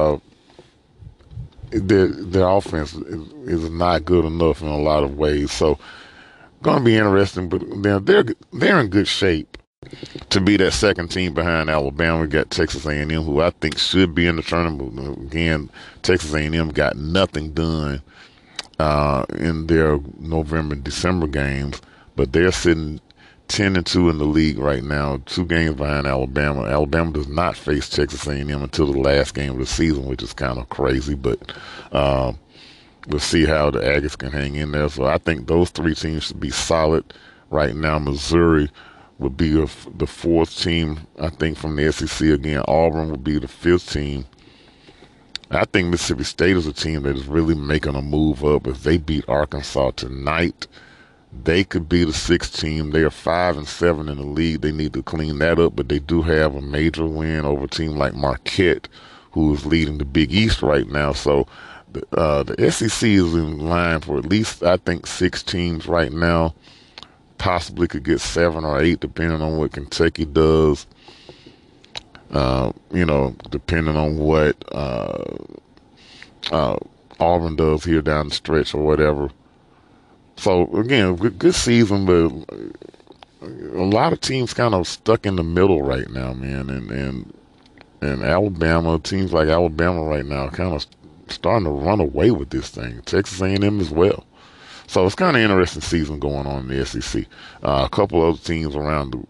their offense is not good enough in a lot of ways. So, going to be interesting. But they're in good shape to be that second team behind Alabama. We got Texas A&M, who I think should be in the tournament. Again, Texas A&M got nothing done in their November and December games, but they're sitting 10-2 in the league right now, 2 games behind Alabama. Alabama does not face Texas A&M until the last game of the season, which is kind of crazy, but we'll see how the Aggies can hang in there. So I think those 3 teams should be solid right now. Missouri would be the 4th team, I think, from the SEC. Again, Auburn would be the 5th team. I think Mississippi State is a team that is really making a move up. If they beat Arkansas tonight, they could be the 6th team. They are 5-7 in the league. They need to clean that up, but they do have a major win over a team like Marquette, who is leading the Big East right now. So the SEC is in line for at least, I think, 6 teams right now. Possibly could get 7 or 8, depending on what Kentucky does. Depending on what Auburn does here down the stretch or whatever. So again, good season, but a lot of teams kind of stuck in the middle right now, man. And Alabama, teams like Alabama right now, kind of starting to run away with this thing. Texas A&M as well. So it's kind of interesting season going on in the SEC. A couple other teams around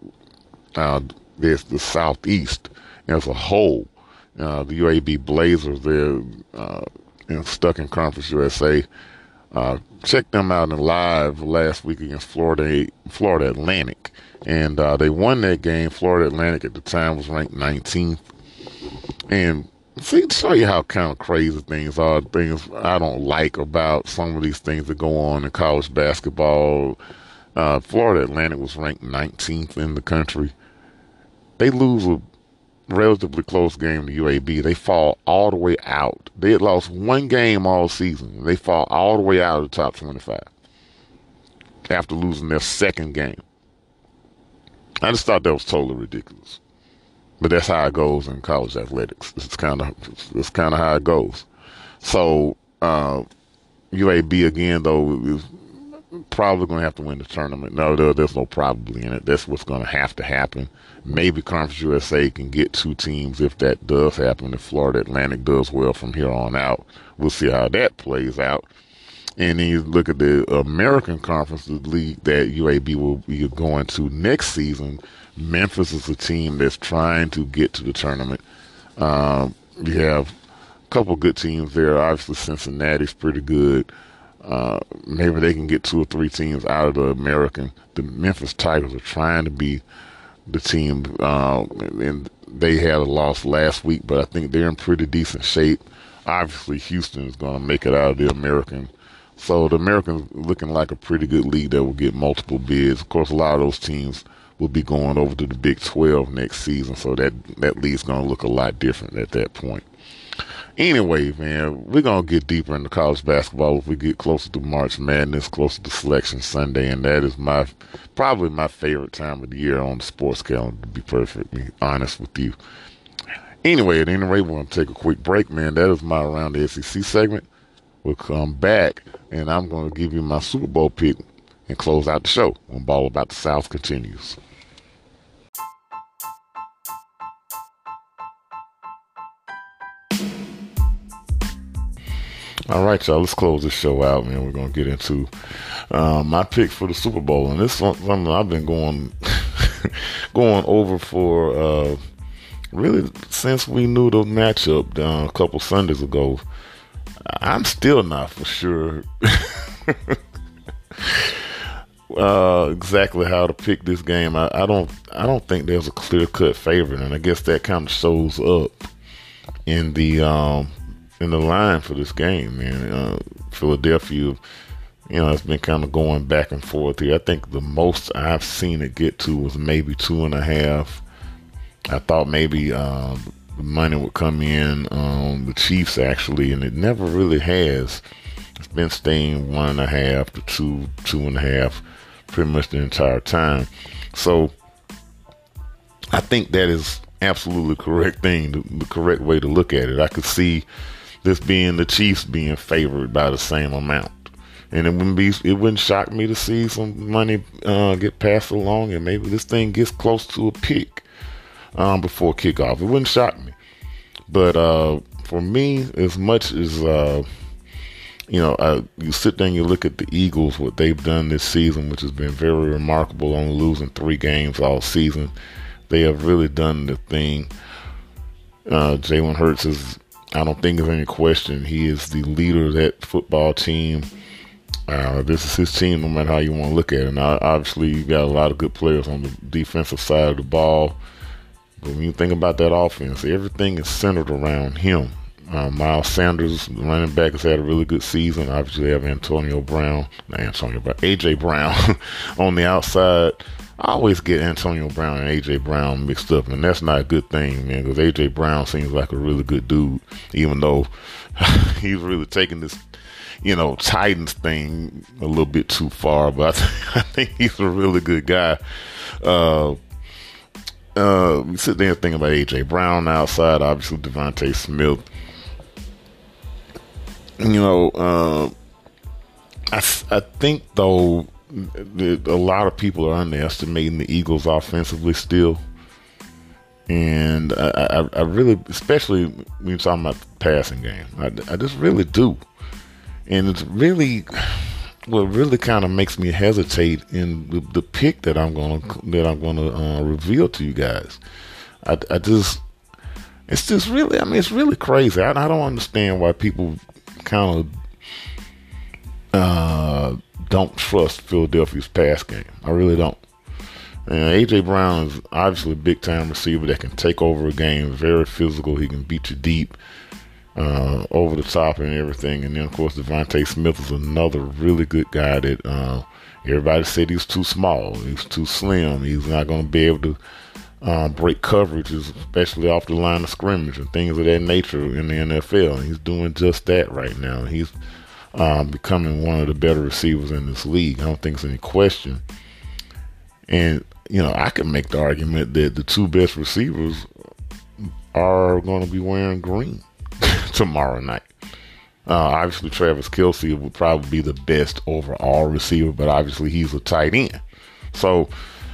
the Southeast as a whole. The UAB Blazers, they're stuck in Conference USA. Checked them out in live last week against Florida Atlantic, and they won that game. Florida Atlantic at the time was ranked 19th, and show you how kind of crazy things are. Things I don't like about some of these things that go on in college basketball. Florida Atlantic was ranked 19th in the country. They lose a relatively close game to UAB. They fall all the way out. They had lost 1 game all season. They fall all the way out of the top 25 after losing their 2nd game. I just thought that was totally ridiculous. But that's how it goes in college athletics. It's kind of how it goes. So UAB again, though, is probably going to have to win the tournament. No, there's no probably in it. That's what's going to have to happen. Maybe Conference USA can get 2 teams if that does happen. If Florida Atlantic does well from here on out, we'll see how that plays out. And then you look at the American Conference, the league that UAB will be going to next season. Memphis is a team that's trying to get to the tournament. You have a couple good teams there. Obviously, Cincinnati's pretty good. Maybe they can get 2 or 3 teams out of the American. The Memphis Tigers are trying to be the team, and they had a loss last week, but I think they're in pretty decent shape. Obviously, Houston is going to make it out of the American So the Americans looking like a pretty good league that will get multiple bids. Of course, a lot of those teams will be going over to the Big 12 next season, so that league's going to look a lot different at that point. Anyway, man, we're going to get deeper into college basketball if we get closer to March Madness, closer to Selection Sunday, and that is probably my favorite time of the year on the sports calendar, to be perfectly honest with you. Anyway, at any rate, we're going to take a quick break, man. That is my Around the SEC segment. We'll come back, and I'm going to give you my Super Bowl pick and close out the show when Ball About the South continues. All right, y'all, let's close this show out, man. We're going to get into my pick for the Super Bowl. And this is something I've been going over for really since we knew the matchup a couple Sundays ago. I'm still not for sure exactly how to pick this game. I don't think there's a clear-cut favorite, and I guess that kind of shows up in the line for this game, man. Philadelphia, it's been kind of going back and forth here. I think the most I've seen it get to was maybe 2.5. I thought maybe the money would come in on the Chiefs, actually, and it never really has. It's been staying 1.5 to 2.5 pretty much the entire time. So I think that is absolutely the correct thing, the correct way to look at it. I could see this being the Chiefs being favored by the same amount, and it wouldn't shock me to see some money get passed along, and maybe this thing gets close to a pick before kickoff. It wouldn't shock me, but for me, as much as you sit there and you look at the Eagles, what they've done this season, which has been very remarkable, only losing 3 games all season. They have really done the thing. Jalen Hurts is, I don't think there's any question, he is the leader of that football team. This is his team, no matter how you want to look at it. Now, obviously, you got a lot of good players on the defensive side of the ball. But when you think about that offense, everything is centered around him. Miles Sanders, the running back, has had a really good season. Obviously, they have AJ Brown on the outside. I always get Antonio Brown and AJ Brown mixed up, and that's not a good thing, man, because AJ Brown seems like a really good dude, even though he's really taking this, Titans thing a little bit too far. But I think he's a really good guy. We sit there and think about AJ Brown outside, obviously Devontae Smith. I think though a lot of people are underestimating the Eagles offensively still, and I really, especially when you're talking about the passing game, I just really do, and it's really what really kind of makes me hesitate in the pick that I'm gonna reveal to you guys. It's just really, it's really crazy. I don't understand why people kind of don't trust Philadelphia's pass game. I really don't. And AJ Brown is obviously a big time receiver that can take over a game, very physical. He can beat you deep, over the top and everything. And then of course Devontae Smith is another really good guy that everybody said he's too small, he's too slim, he's not going to be able to break coverages, especially off the line of scrimmage and things of that nature in the NFL. And he's doing just that right now. He's becoming one of the better receivers in this league. I don't think there's any question. And, I can make the argument that the 2 best receivers are going to be wearing green tomorrow night. Obviously, Travis Kelce would probably be the best overall receiver, but obviously he's a tight end. So,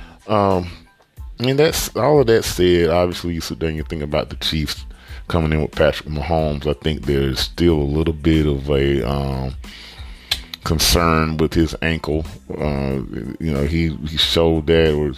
that's all of that said. Obviously, you sit there and you think about the Chiefs coming in with Patrick Mahomes. I think there's still a little bit of a concern with his ankle. He showed that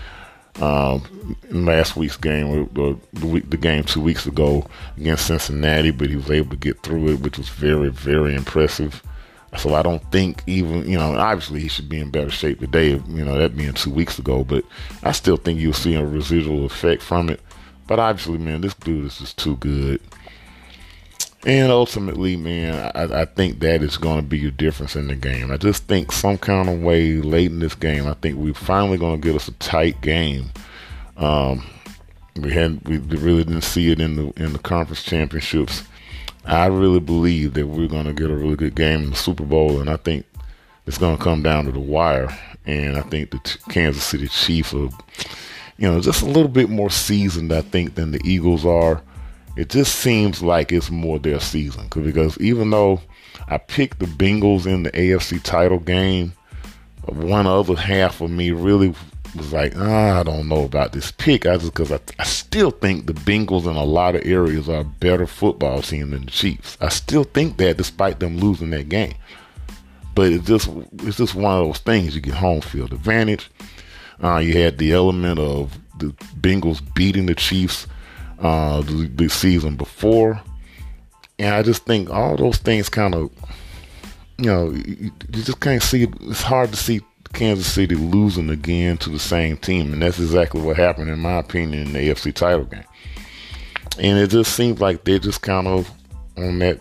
in last week's game, or the game 2 weeks ago against Cincinnati, but he was able to get through it, which was very, very impressive. So I don't think even, obviously he should be in better shape today, that being 2 weeks ago, but I still think you'll see a residual effect from it. But obviously, man, this dude is just too good. And ultimately, man, I think that is going to be a difference in the game. I just think some kind of way late in this game, I think we're finally going to get us a tight game. Um, we really didn't see it in the conference championships. I really believe that we're going to get a really good game in the Super Bowl, and I think it's going to come down to the wire. And I think the Kansas City Chiefs are, just a little bit more seasoned, I think, than the Eagles are. It just seems like it's more their season. Because even though I picked the Bengals in the AFC title game, one other half of me really was like, I don't know about this pick. Because I still think the Bengals in a lot of areas are a better football team than the Chiefs. I still think that despite them losing that game. But it's just one of those things. You get home field advantage. You had the element of the Bengals beating the Chiefs the season before. And I just think all those things kind of, you just can't see. It's hard to see Kansas City losing again to the same team. And that's exactly what happened, in my opinion, in the AFC title game. And it just seems like they're just kind of on that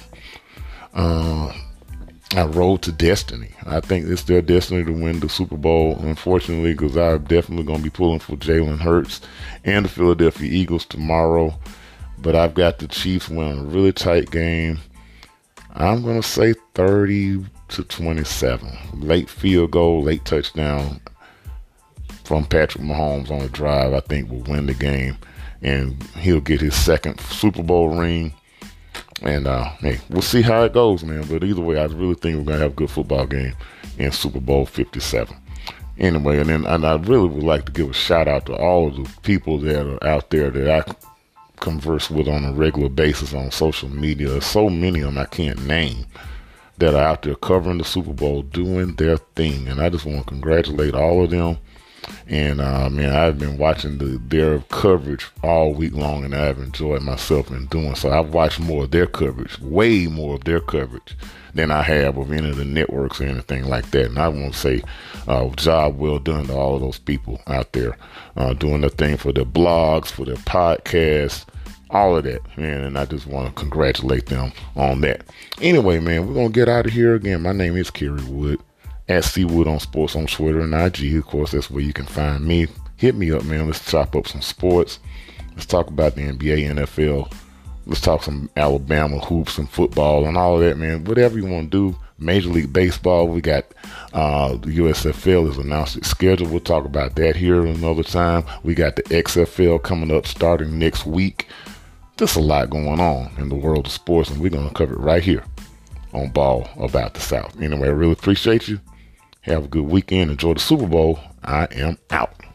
road to destiny. I think it's their destiny to win the Super Bowl, unfortunately, because I'm definitely going to be pulling for Jalen Hurts and the Philadelphia Eagles tomorrow. But I've got the Chiefs winning a really tight game. I'm going to say 30-27. Late field goal, late touchdown from Patrick Mahomes on a drive, I think will win the game. And he'll get his second Super Bowl ring. And, hey, we'll see how it goes, man. But either way, I really think we're going to have a good football game in Super Bowl 57. Anyway, and I really would like to give a shout out to all of the people that are out there that I converse with on a regular basis on social media. There's so many of them I can't name that are out there covering the Super Bowl, doing their thing. And I just want to congratulate all of them. And, man, I've been watching their coverage all week long, and I've enjoyed myself in doing so. I've watched more of their coverage, way more of their coverage than I have of any of the networks or anything like that. And I want to say job well done to all of those people out there doing their thing for their blogs, for their podcasts, all of that, man. And I just want to congratulate them on that. Anyway, man, we're going to get out of here again. My name is Kerry Wood. At Seawood on Sports on Twitter and IG. Of course, that's where you can find me. Hit me up, man. Let's chop up some sports. Let's talk about the NBA, NFL. Let's talk some Alabama hoops and football and all of that, man. Whatever you want to do. Major League Baseball, we got the USFL has announced its schedule. We'll talk about that here another time. We got the XFL coming up starting next week. There's a lot going on in the world of sports, and we're going to cover it right here on Ball About the South. Anyway, I really appreciate you. Have a good weekend. Enjoy the Super Bowl. I am out.